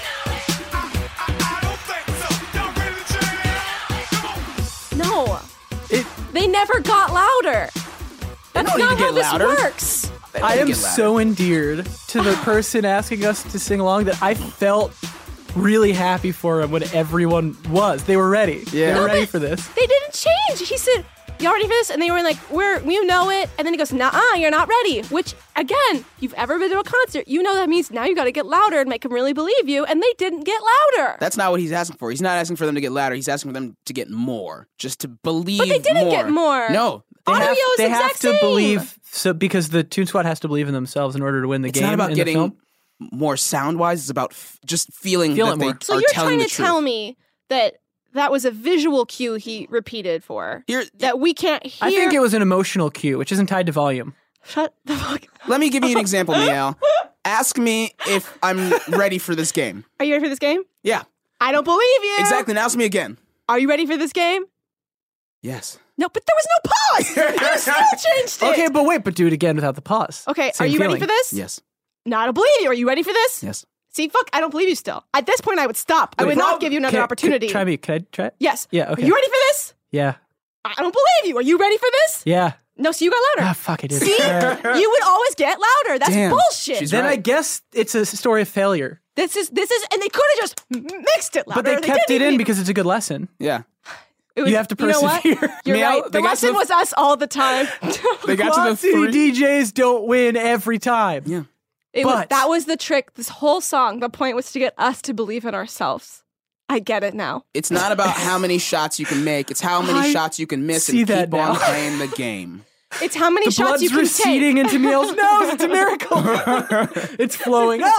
I don't think so. Y'all ready to jam? Come on. No. They never got louder. That's don't need not to how get this louder. works. I am get louder. so endeared to the person asking us to sing along that I felt really happy for him when everyone was. They were ready. Yeah. They No, were ready but for this. They didn't change. He said, y'all ready for this? And they were like, you know it. And then he goes, nah, you're not ready. Which, again, you've ever been to a concert, you know that means now you got to get louder and make them really believe you. And they didn't get louder. that's not what he's asking for. He's not asking for them to get louder. He's asking for them to get more. Just to believe But they didn't get more. No. Audio is They exact have to same. believe, so because the Toon Squad has to believe in themselves in order to win the It's game not about in the getting film. more sound-wise. It's about just feeling Feel that it they more. So are you're telling trying the to truth. tell me that was a visual cue he repeated for. Here, That we can't hear. I think it was an emotional cue, which isn't tied to volume. Shut the fuck up. let me give you an example, Miel. Ask me if I'm ready for this game. Are you ready for this game? Yeah, I don't believe you. exactly. And ask me again. Are you ready for this game? Yes. No, but there was no pause. You still changed it. Okay, but do it again without the pause. Okay, Same are you ready feeling. for this? Yes. No, I don't believe you. Are you ready for this? Yes. See, fuck, I don't believe you still. At this point, I would stop. I would not give you another opportunity. Try me. Can I try it? Yes. Yeah, okay. Are you ready for this? Yeah. I don't believe you. Are you ready for this? Yeah. No, so you got louder. Ah, fuck, I did. See? You would always get louder. That's Damn. bullshit. She's Then right. I guess it's a story of failure. This is, and they could have just mixed it louder. But they kept didn't it in even- because it's a good lesson. Yeah. it was, you have to know what? persevere. You're Meow, right. they The got lesson to the- was us all the time. They got Quad to the City three. DJs don't win every time. Yeah. But- That was the trick. This whole song, the point was to get us to believe in ourselves. I get it now. It's not about how many shots you can make. It's how many I shots you can miss see and that keep on now. playing the game. It's how many The shots blood's you can receding take. into Neil's nose. It's a miracle. It's flowing up.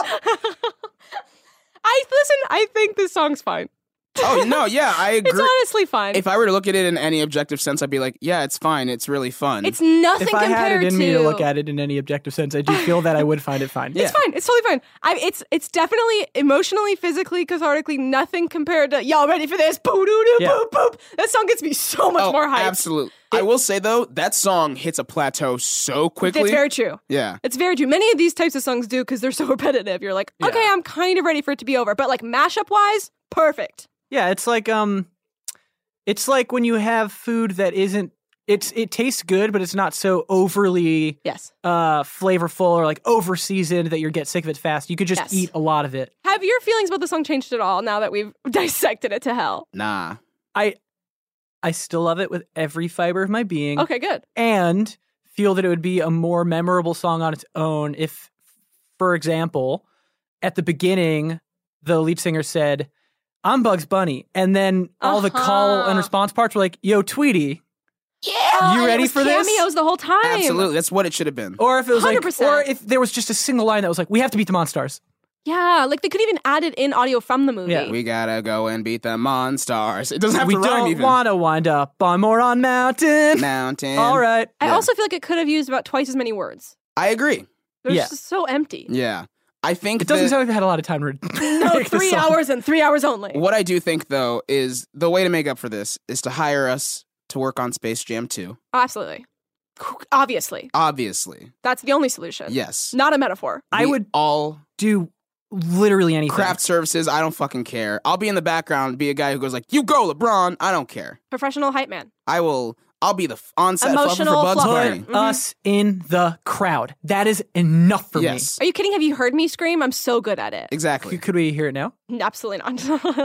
I think this song's fine. Oh, no, yeah, I agree. It's honestly fine. If I were to look at it in any objective sense, I'd be like, yeah, it's fine. It's really fun. It's nothing If I compared had it in to. me to look at it in any objective sense, I do feel that I would find it fine. It's fine. It's totally fine. It's definitely emotionally, physically, cathartically nothing compared to y'all ready for this? Boo doo doo Yeah. boop boop. That song gets me so much more hyped. Absolutely. I will say, though, that song hits a plateau so quickly. That's very true. Yeah. It's very true. Many of these types of songs do because they're so repetitive. You're like, okay, I'm kind of ready for it to be over. But like mashup wise, perfect. Yeah, it's like when you have food that isn't it tastes good, but it's not so overly Yes. flavorful or like over seasoned that you get sick of it fast. You could just Yes. eat a lot of it. Have your feelings about the song changed at all now that we've dissected it to hell? Nah. I still love it with every fiber of my being. Okay, good. And feel that it would be a more memorable song on its own if, for example, at the beginning, the lead singer said, "I'm Bugs Bunny," and then all the call and response parts were like, "Yo, Tweety, Yeah. You ready for this? Cameos the whole time. Absolutely. That's what it should have been. or if it was like, 100%. or if there was just a single line that was like, "We have to beat the Monstars." Yeah, like they could even add it in audio from the movie. Yeah. We gotta go and beat the Monstars. It doesn't have We to rhyme don't even. want to wind up on Moron Mountain. Mountain. All right. I Yeah. also feel like it could have used about twice as many words. I agree. They're Yeah. just so empty. Yeah. I think It doesn't that- sound like they had a lot of time to No, make this 3 song. hours and 3 hours only. What I do think, though, is the way to make up for this is to hire us to work on Space Jam 2. Absolutely. Obviously. Obviously. That's the only solution. Yes. Not a metaphor. I We would all do literally anything. craft services. I don't fucking care. I'll be in the background, be a guy who goes like, "You go, LeBron." I don't care. Professional hype man. I'll be the on-set fluffer for Emotional Bugs fluffer. Bunny. Put us in the crowd. That is enough for Yes. Are you kidding? Have you heard me scream? I'm so good at it. me. Exactly. Could we hear it now? Absolutely not.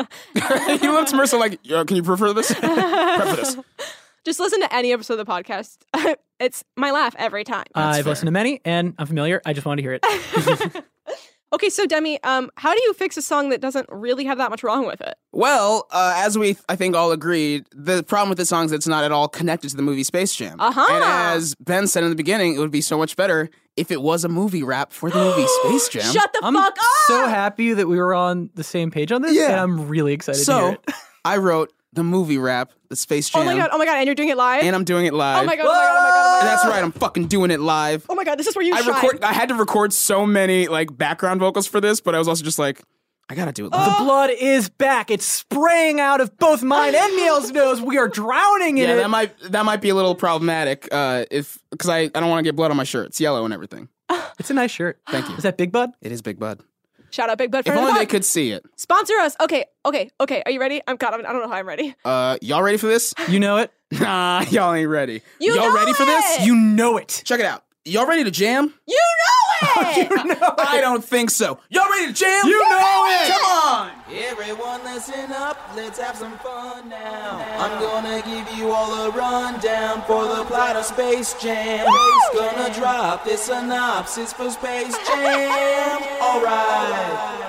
You looked to Marissa like, "Can you prefer this?" Prep for this. Just listen to any episode of the podcast. It's my laugh every time. I've listened to many, and I'm familiar. I just wanted to hear it. Okay, so Demi, how do you fix a song that doesn't really have that much wrong with it? Well, as we, I think, all agreed, the problem with this song is it's not at all connected to the movie Space Jam. Uh-huh. And as Ben said in the beginning, it would be so much better if it was a movie rap for the movie Space Jam. Shut the I'm fuck up! so happy that we were on the same page on this, Yeah. and I'm really excited to hear So, it. I wrote the movie rap, the Space Jam. Oh my god, and you're doing it live? And I'm doing it live. Oh my god, oh my god, oh my god, oh my god. That's right, I'm fucking doing it live. Oh my god, this is where you shine. I had to record so many like background vocals for this, but I was also just like, I gotta do it live. The blood is back. It's spraying out of both mine and Neil's nose. We are drowning in Yeah, it. that might be a little problematic because I don't want to get blood on my shirt. It's yellow and everything. It's a nice shirt. Thank you. Is that Big Bud? It is Big Bud. Shout out Big Bud for If the only they pod. could see it. Sponsor us. Okay. Are you ready? I don't know how I'm ready. Y'all ready for this? You know it. Nah, y'all ain't ready. You Y'all know ready for this? it! You know it. Check it out. Y'all ready to jam? You know it! I don't think so. Y'all ready to jam? You know it! Come on! Everyone listen up, let's have some fun now. I'm gonna give you all a rundown for the plot of Space Jam. It's gonna drop this synopsis for Space Jam. Alright.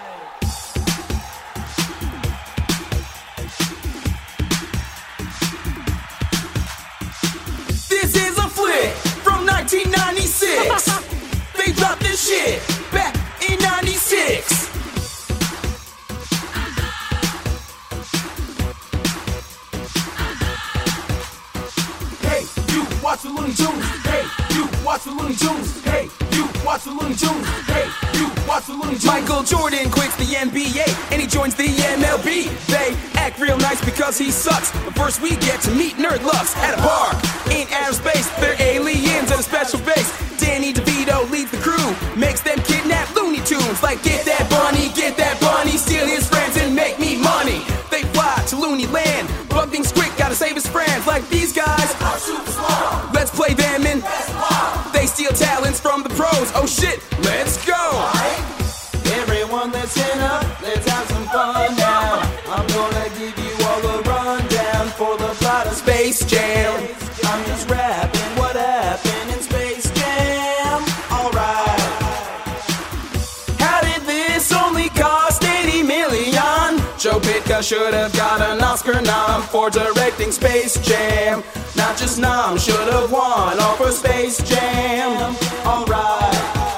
This is a flick from 1996. They dropped this shit back in 96. Hey, you watch the Looney Tunes. Hey, you watch the Looney Tunes. Hey, you watch the Looney Tunes. Hey, you watch the Looney Tunes. Michael Jordan quits the NBA and he joins the MLB. They act real nice because he sucks. But first we get to meet Nerd Lux at a park in outer space. They're aliens at a special base. Danny DeVito leads the crew, makes them kidnap Looney Tunes like Get That Bunny to Looney Land. Bug things quick, gotta save his friends. Like these guys, let's play them in. They steal talents from the pros. Oh shit, let's go. Everyone listen up, let's have some fun now. I'm gonna give you all a rundown for the plot of Space Jam. I'm just rapping what happened in Space Jam. Alright. How did this only cost 80 million? Joe Pitka should have got an Oscar nom for directing Space Jam. Not just nom, should have won all for Space Jam. Alright.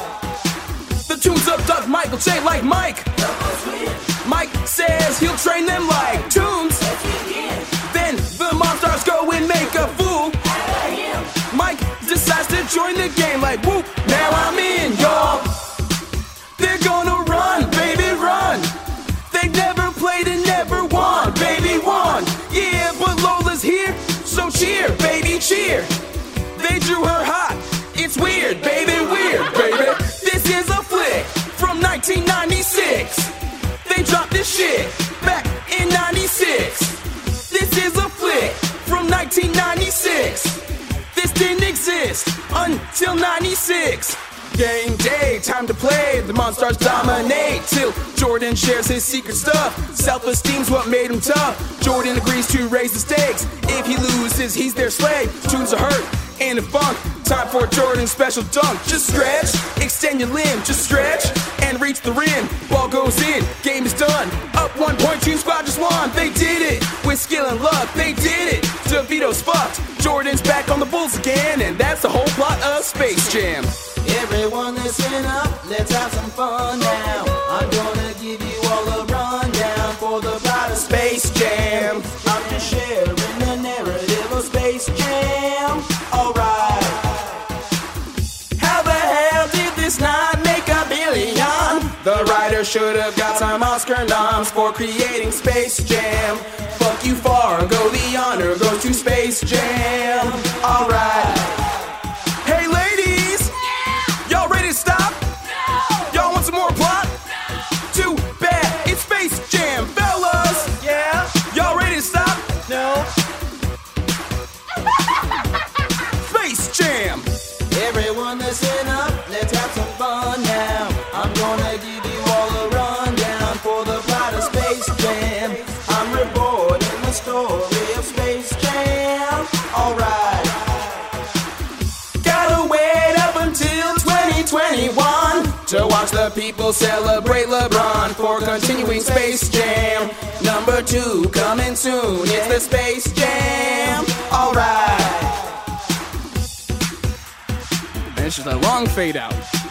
The tunes up Doug Michael J like Mike. Mike says he'll train them like tunes. Then the Monstars go and make a fool. Mike decides to join the game like whoop. Now I'm in, y'all. They're gonna run, baby, run. They never played and never won, baby, won. Yeah, but Lola's here, so cheer, baby, cheer. They drew her hot. It's weird, baby, weird, baby. This is a flick from 1996. They dropped this shit back in 96. This is a flick from 1996. This didn't exist until 96. Game day, time to play. The Monstars dominate till Jordan shares his secret stuff. Self-esteem's what made him tough. Jordan agrees to raise the stakes. If he loses, he's their slave. Tunes are hurt and a funk. Time for Jordan's special dunk. Just stretch, extend your limb. Just stretch and reach the rim. Ball goes in, game is done. Up 1 point, team squad just won. They did it with skill and luck. They did it. DeVito's fucked. Jordan's back on the Bulls again, and that's the whole plot of Space Jam. Everyone listen up, let's have some fun now. I'm gonna give you all a rundown for the plot of Space Jam. I'm just sharing the narrative of Space Jam. Alright. How the hell did this not make $1 billion? The writer should have got some Oscar noms for creating Space Jam. Fuck you, Fargo, the honor goes to Space Jam. Alright. Hey ladies, y'all ready to stop? Y'all want some more plot? Too bad, it's Space Jam, fellas. Yeah? Y'all ready to stop? No? Space Jam. Everyone listen up, let's have some fun now. I'm gonna give you all a rundown for the plot of Space Jam. I'm reporting the story of Space Jam. Alright. Gotta wait up until 2021 to watch the people celebrate LeBron for continuing Space Jam. Number 2 coming soon, it's the Space Jam. Alright. And it's just a long fade out.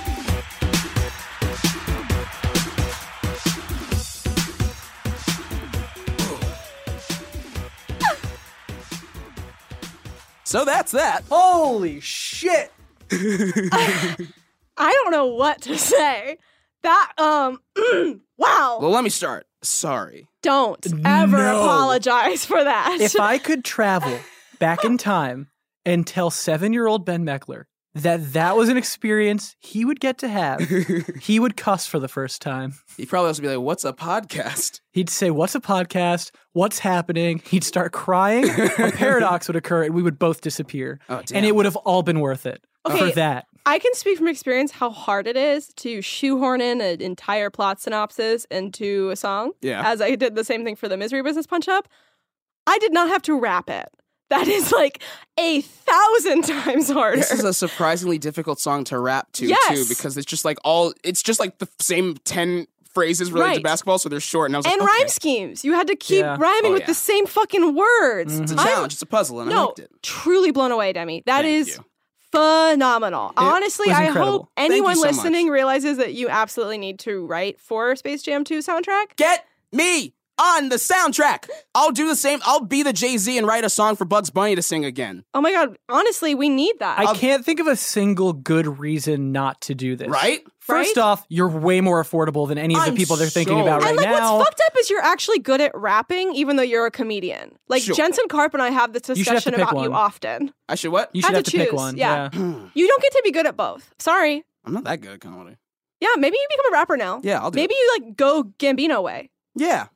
So that's that. Holy shit! I don't know what to say. That wow. Well, let me start. Sorry. Don't ever No. apologize for that. If I could travel back in time and tell 7-year-old Ben Meckler that was an experience he would get to have, he would cuss for the first time. He probably also be like, "What's a podcast?" He'd say, "What's a podcast? What's happening?" He'd start crying. A paradox would occur and we would both disappear. Oh, damn. And it would have all been worth it Okay. for that. I can speak from experience how hard it is to shoehorn in an entire plot synopsis into a song. Yeah. As I did the same thing for the Misery Business Punch Up. I did not have to rap it. That is like 1,000 times harder. This is a surprisingly difficult song to rap to, Yes. too, because it's just like the same 10 phrases related to Right. basketball, so they're short. And I was and like, okay. rhyme schemes. You had to keep Yeah. rhyming Oh, with yeah. the same fucking words. It's a I'm- challenge. It's a puzzle, and I No, liked it. truly blown away, Demi. That Thank is you. phenomenal. Honestly, was I incredible. hope anyone you so listening much. realizes that you absolutely need to write for Space Jam 2 soundtrack. Get me on the soundtrack. I'll do the same. I'll be the Jay-Z and write a song for Bugs Bunny to sing again. Oh my god, honestly, we need that. I can't think of a single good reason not to do this. Right? First Right? off, you're way more affordable than any of the I'm people they're thinking so about right and like now. what's fucked up is you're actually good at rapping even though you're a comedian. Like Sure. Jensen Karp and I have this You should have to discussion pick about you one. often. I should what? You should have to pick choose, one. yeah. You don't get to be good at both. Sorry. I'm not that good at comedy. Yeah, maybe you become a rapper now. Yeah, I'll do Maybe it. you like go Gambino way. Yeah.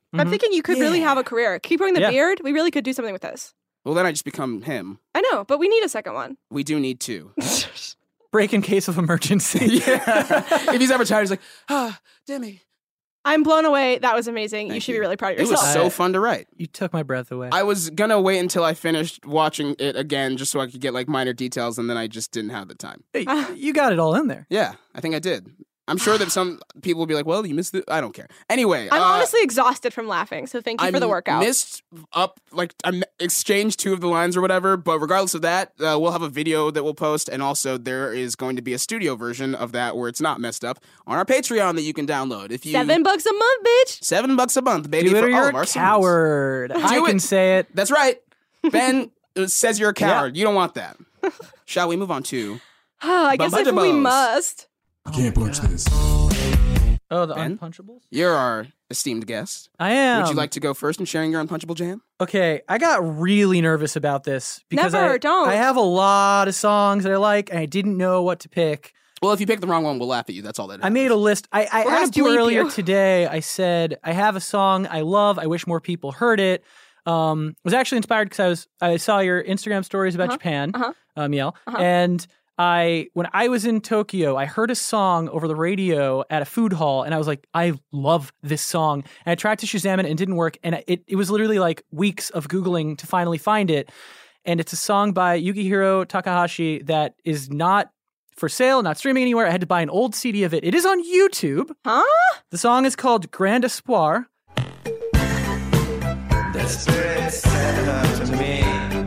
I'm thinking you could really have a career. Keep growing the Yeah. beard. We really could do something with this. Well, then I just become him. I know, but we need a second one. We do need two. Break in case of emergency. Yeah. If he's ever tired, he's like, Demi. I'm blown away. That was amazing. You Thank should you. be really proud of It yourself. was so fun to write. You took my breath away. I was gonna wait until I finished watching it again just so I could get like minor details, and then I just didn't have the time. Hey, you got it all in there. Yeah, I think I did. I'm sure that some people will be like, well, you missed it. I don't care. Anyway. I'm honestly exhausted from laughing, so thank you for the workout. Missed up, like, I exchanged two of the lines or whatever, but regardless of that, we'll have a video that we'll post, and also there is going to be a studio version of that where it's not messed up on our Patreon that you can download. If you $7 a month, bitch. $7 a month, baby, Do it for or all you're of our a songs. coward. I Do can it. say it. That's right. Ben says you're a coward. You don't want that. Shall we move on to... I guess if we Bubba-da-bows. must. I can't punch this. Oh, the Ben? Unpunchables? You're our esteemed guest. I am. Would you like to go first in sharing your unpunchable jam? Okay, I got really nervous about this because Never, don't. I have a lot of songs that I like, and I didn't know what to pick. Well, if you pick the wrong one, we'll laugh at you. That's all that is. I made a list. I gonna asked you bleep earlier you. today. I said I have a song I love. I wish more people heard it. Was actually inspired because I saw your Instagram stories about Japan, Miel, and when I was in Tokyo, I heard a song over the radio at a food hall, and I was like, I love this song. And I tried to Shazam it, and it didn't work. And it was literally like weeks of Googling to finally find it. And it's a song by Yukihiro Takahashi that is not for sale, not streaming anywhere. I had to buy an old CD of it. It is on YouTube. Huh? The song is called Grand Espoir. The spirit said her to me,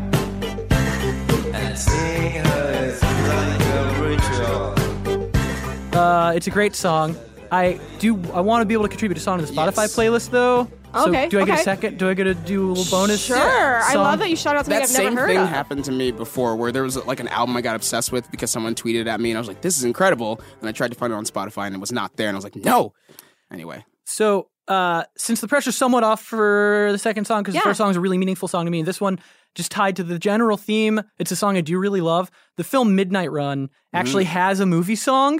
and seeing her is like a ritual. It's a great song. I want to be able to contribute a song to the Spotify Yes. playlist, though. Okay, So do I get a okay. second? Do I get to do a little bonus? Sure. I song? love that you shout out something That I've same never heard thing of. happened to me before, where there was like an album I got obsessed with because someone tweeted at me, and I was like, "This is incredible!" And I tried to find it on Spotify, and it was not there, and I was like, "No." Anyway, So, since the pressure's somewhat off for the second song, because Yeah. the first song is a really meaningful song to me, and this one just tied to the general theme. It's a song I do really love. The film Midnight Run actually has a movie song.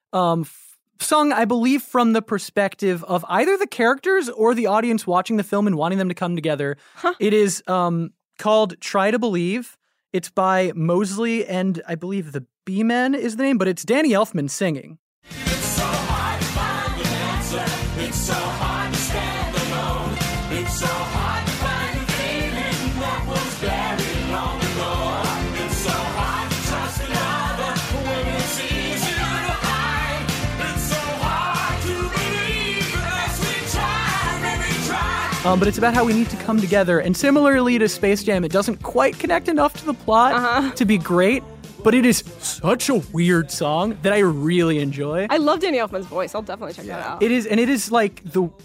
Sung, I believe, from the perspective of either the characters or the audience watching the film and wanting them to come together. It is called Try to Believe. It's by Mosley and I believe the B-Men is the name, but it's Danny Elfman singing. It's so hard to find an answer. It's so hard to stand alone. It's so hard to find a feeling that was buried long ago. It's so hard to trust another when it's easy to hide. It's so hard to believe unless we try, maybe try. But it's about how we need to come together. And similarly to Space Jam, it doesn't quite connect enough to the plot to be great, but it is such a weird song that I really enjoy. I love Danny Elfman's voice. I'll definitely check that out. It is like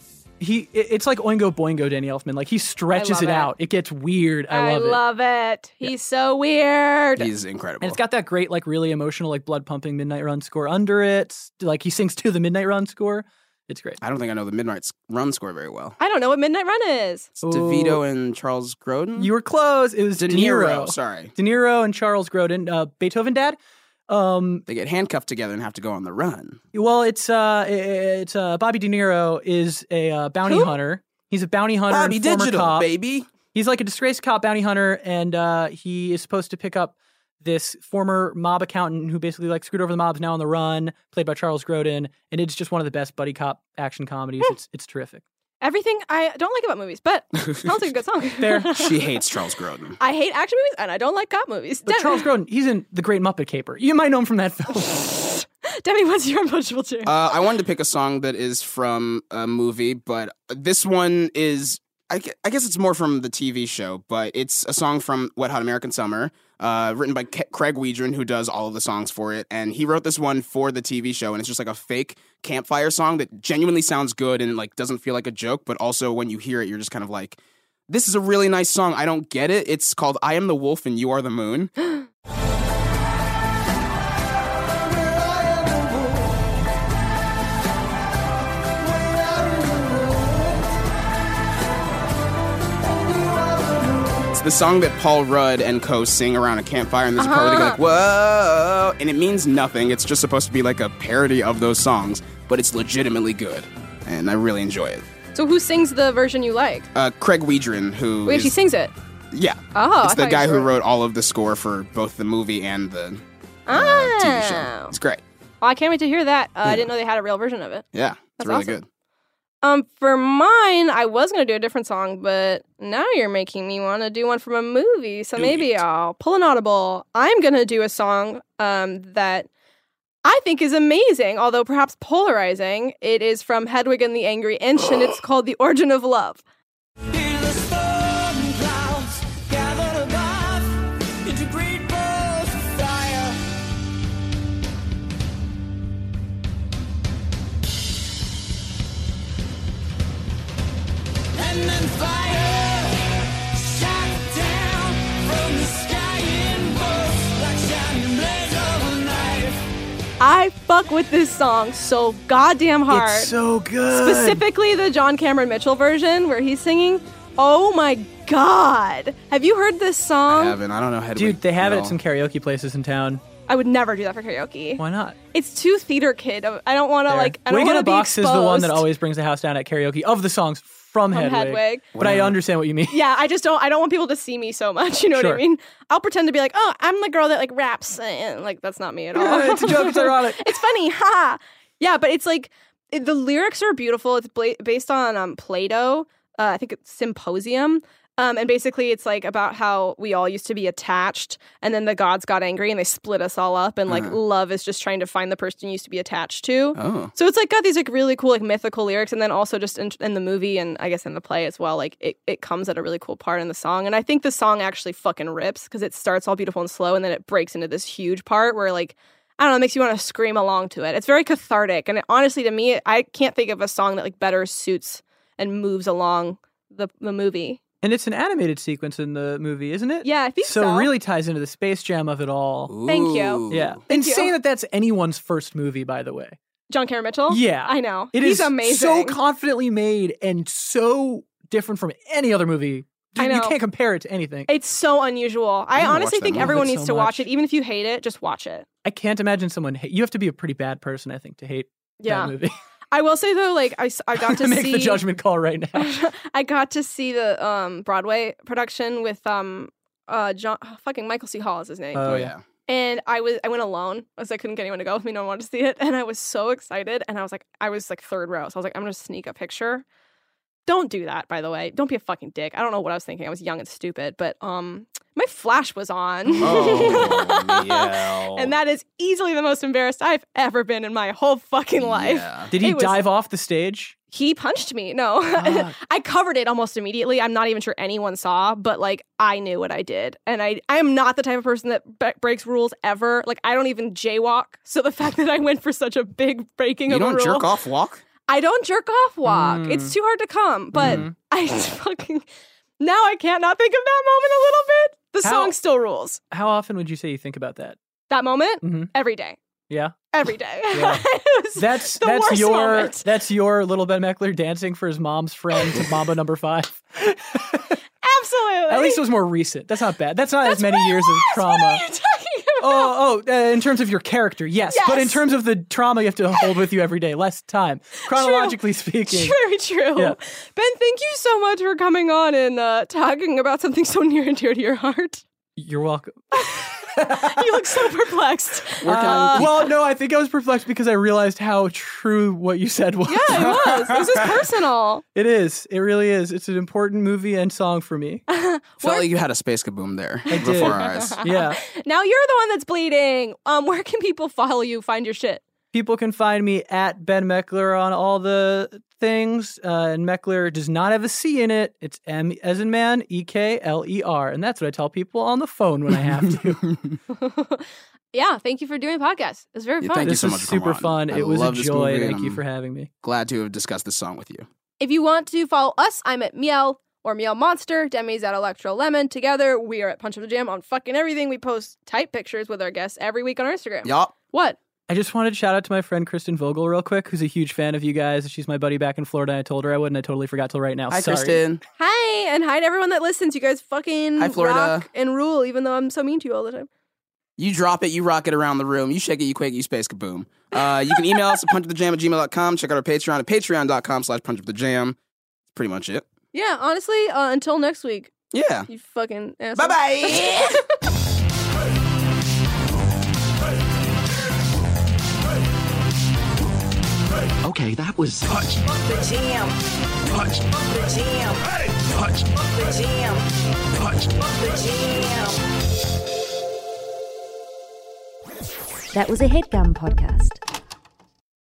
it's like Oingo Boingo Danny Elfman. Like he stretches love it it. out. It gets weird. I I love it. love it. He's so weird. he's incredible. And it's got that great, like really emotional, like blood pumping Midnight Run score under it. Like he sings to the Midnight Run score. It's great. I don't think I know the Midnight Run score very well. I don't know what Midnight Run is. It's DeVito and Charles Grodin. You were close. It was De De Niro. Niro. Sorry, De Niro and Charles Grodin, Beethoven dad. they get handcuffed together and have to go on the run. Well, it's Bobby De Niro is a bounty hunter. He's a bounty hunter Bobby and former Digital, cop. baby. He's like a disgraced cop bounty hunter, and he is supposed to pick up this former mob accountant who basically like screwed over the mobs, now on the run, played by Charles Grodin, and it's just one of the best buddy cop action comedies. It's terrific. Everything I don't like about movies, but sounds like a good song. Fair. She hates Charles Grodin. I hate action movies and I don't like cop movies. But Charles Grodin, he's in The Great Muppet Caper. You might know him from that film. Demi, what's your unpunchable chair? I wanted to pick a song that is from a movie, but this one is, I guess it's more from the TV show, but it's a song from Wet Hot American Summer, written by Craig Weedron, who does all of the songs for it. And he wrote this one for the TV show, and it's just like a fake campfire song that genuinely sounds good and like doesn't feel like a joke, but also when you hear it, you're just kind of like, this is a really nice song. I don't get it. It's called I Am the Wolf and You Are the Moon. It's the song that Paul Rudd and co sing around a campfire, and there's a part where they go like, whoa, and it means nothing. It's just supposed to be like a parody of those songs, but it's legitimately good, and I really enjoy it. So who sings the version you like? Craig Weidron, who Wait, is, she sings it. Yeah. Oh, it's I the thought guy you who wrote wrote all of the score for both the movie and the TV show. It's great. Well, I can't wait to hear that. I didn't know they had a real version of it. Yeah, it's That's really awesome. good. For mine, I was going to do a different song, but now you're making me want to do one from a movie, so maybe I'll pull an audible. I'm going to do a song that I think is amazing, although perhaps polarizing. It is from Hedwig and the Angry Inch, and it's called The Origin of Love. Hear the storm clouds gathered above into great balls of fire. And then fire shot down from the sky in bolts like shining blades of a knife. I fuck with this song so goddamn hard. It's so good. Specifically the John Cameron Mitchell version where he's singing. Oh my god. Have you heard this I song? haven't. I don't know Hedwig. Dude, they have it at at some karaoke places in town. I would never do that for karaoke. Why not? It's too theater kid. I don't want to Fair. like. I don't Wig in want a to be Box exposed. is the one that always brings the house down at karaoke of the songs from Hedwig. But I understand what you mean. Yeah, I don't want people to see me so much. You know what I Sure. mean? I'll pretend to be like, oh, I'm the girl that like raps. Like that's not me at all. It's a joke. It's ironic. It's funny, ha. Yeah, but it's like the lyrics are beautiful. It's based on Plato. I think it's Symposium. And basically, it's like about how we all used to be attached, and then the gods got angry and they split us all up. And like love is just trying to find the person you used to be attached to. Oh. So it's like got these like really cool like mythical lyrics, and then also just in the movie and I guess in the play as well. Like it comes at a really cool part in the song, and I think the song actually fucking rips because it starts all beautiful and slow, and then it breaks into this huge part where like I don't know, it makes you want to scream along to it. It's very cathartic, and honestly, to me, I can't think of a song that like better suits and moves along the movie. And it's an animated sequence in the movie, isn't it? Yeah, I think so. So it really ties into the Space Jam of it all. Thank you. Ooh. Yeah. Thank Insane you. that that's anyone's first movie, by the way. John Cameron Mitchell? Yeah. I know. It He's is amazing. so confidently made and so different from any other movie. I You know. can't compare it to anything. It's so unusual. I gonna honestly watch that think movie. everyone I love it needs so to watch much. it. Even if you hate it, just watch it. I can't imagine someone... You have to be a pretty bad person, I think, to hate Yeah. that movie. I will say though, like I got to Make see the judgment call right now. I got to see the Broadway production with fucking Michael C. Hall is his name. Oh, yeah. And I went alone because I couldn't get anyone to go with me. No one wanted to see it. And I was so excited. And I was like third row. So I was like, I'm going to sneak a picture. Don't do that, by the way. Don't be a fucking dick. I don't know what I was thinking. I was young and stupid. But my flash was on. Oh, Miel. And that is easily the most embarrassed I've ever been in my whole fucking life. Yeah. Did he It was- dive off the stage? He punched me. No. I covered it almost immediately. I'm not even sure anyone saw, but like I knew what I did. And I am not the type of person that breaks rules ever. Like I don't even jaywalk. So the fact that I went for such a big breaking You of a don't rule. jerk off walk? I don't jerk off walk. It's too hard to come. But I fucking now I can't not think of that moment a little bit. The How- song still rules. How often would you say you think about that? That moment? Mhm. Every day. Yeah. Every day. Yeah. It was That's the worst your moment. that's your little Ben Meckler dancing for his mom's friend to Mamba number 5. Absolutely. At least it was more recent. That's not bad. That's not as many way years less. of trauma. What are you talking about? In terms of your character, yes. But in Yes. terms of the trauma you have to hold with you every day, less time. Chronologically speaking. Very true. Yeah. Ben, thank you so much for coming on and talking about something so near and dear to your heart. You're welcome. You look so perplexed. Well, no, I think I was perplexed because I realized how true what you said was. Yeah, it was. This is personal. It is. It really is. It's an important movie and song for me. Felt like you had a space kaboom there did. before our eyes. Yeah. Now you're the one that's bleeding. Where can people follow you, find your shit? People can find me at Ben Meckler on all the things. And Meckler does not have a C in it. It's M as in man, Ekler. And that's what I tell people on the phone when I have to. Yeah, thank you for doing the podcast. It was very Yeah, fun. thank you This so was much for coming super on. fun. I It was a love this joy. movie, and Thank you I'm for having me. Glad to have discussed this song with you. If you want to follow us, I'm at Miel or Miel Monster. Demi's at Electro Lemon. Together, we are at Punch Up the Jam on fucking everything. We post tight pictures with our guests every week on our Instagram. Yup. What? I just wanted to shout out to my friend Kristen Vogel real quick, who's a huge fan of you guys. She's my buddy back in Florida. I told her I would, and I totally forgot till right now. Hi, Sorry. Kristen. Hi, and hi to everyone that listens. You guys fucking Hi, Florida. rock and rule, even though I'm so mean to you all the time. You drop it, you rock it around the room. You shake it, you quake it, you space kaboom. You can email us at punchupthejam@gmail.com. Check out our Patreon at patreon.com/punchupthejam. pretty much it. Yeah, honestly, until next week, Yeah. you fucking asshole. Bye-bye. Okay, that was touch. The Jam. Touch. The Jam. Touch. The Jam. Touch. The Jam. That was a HeadGum podcast.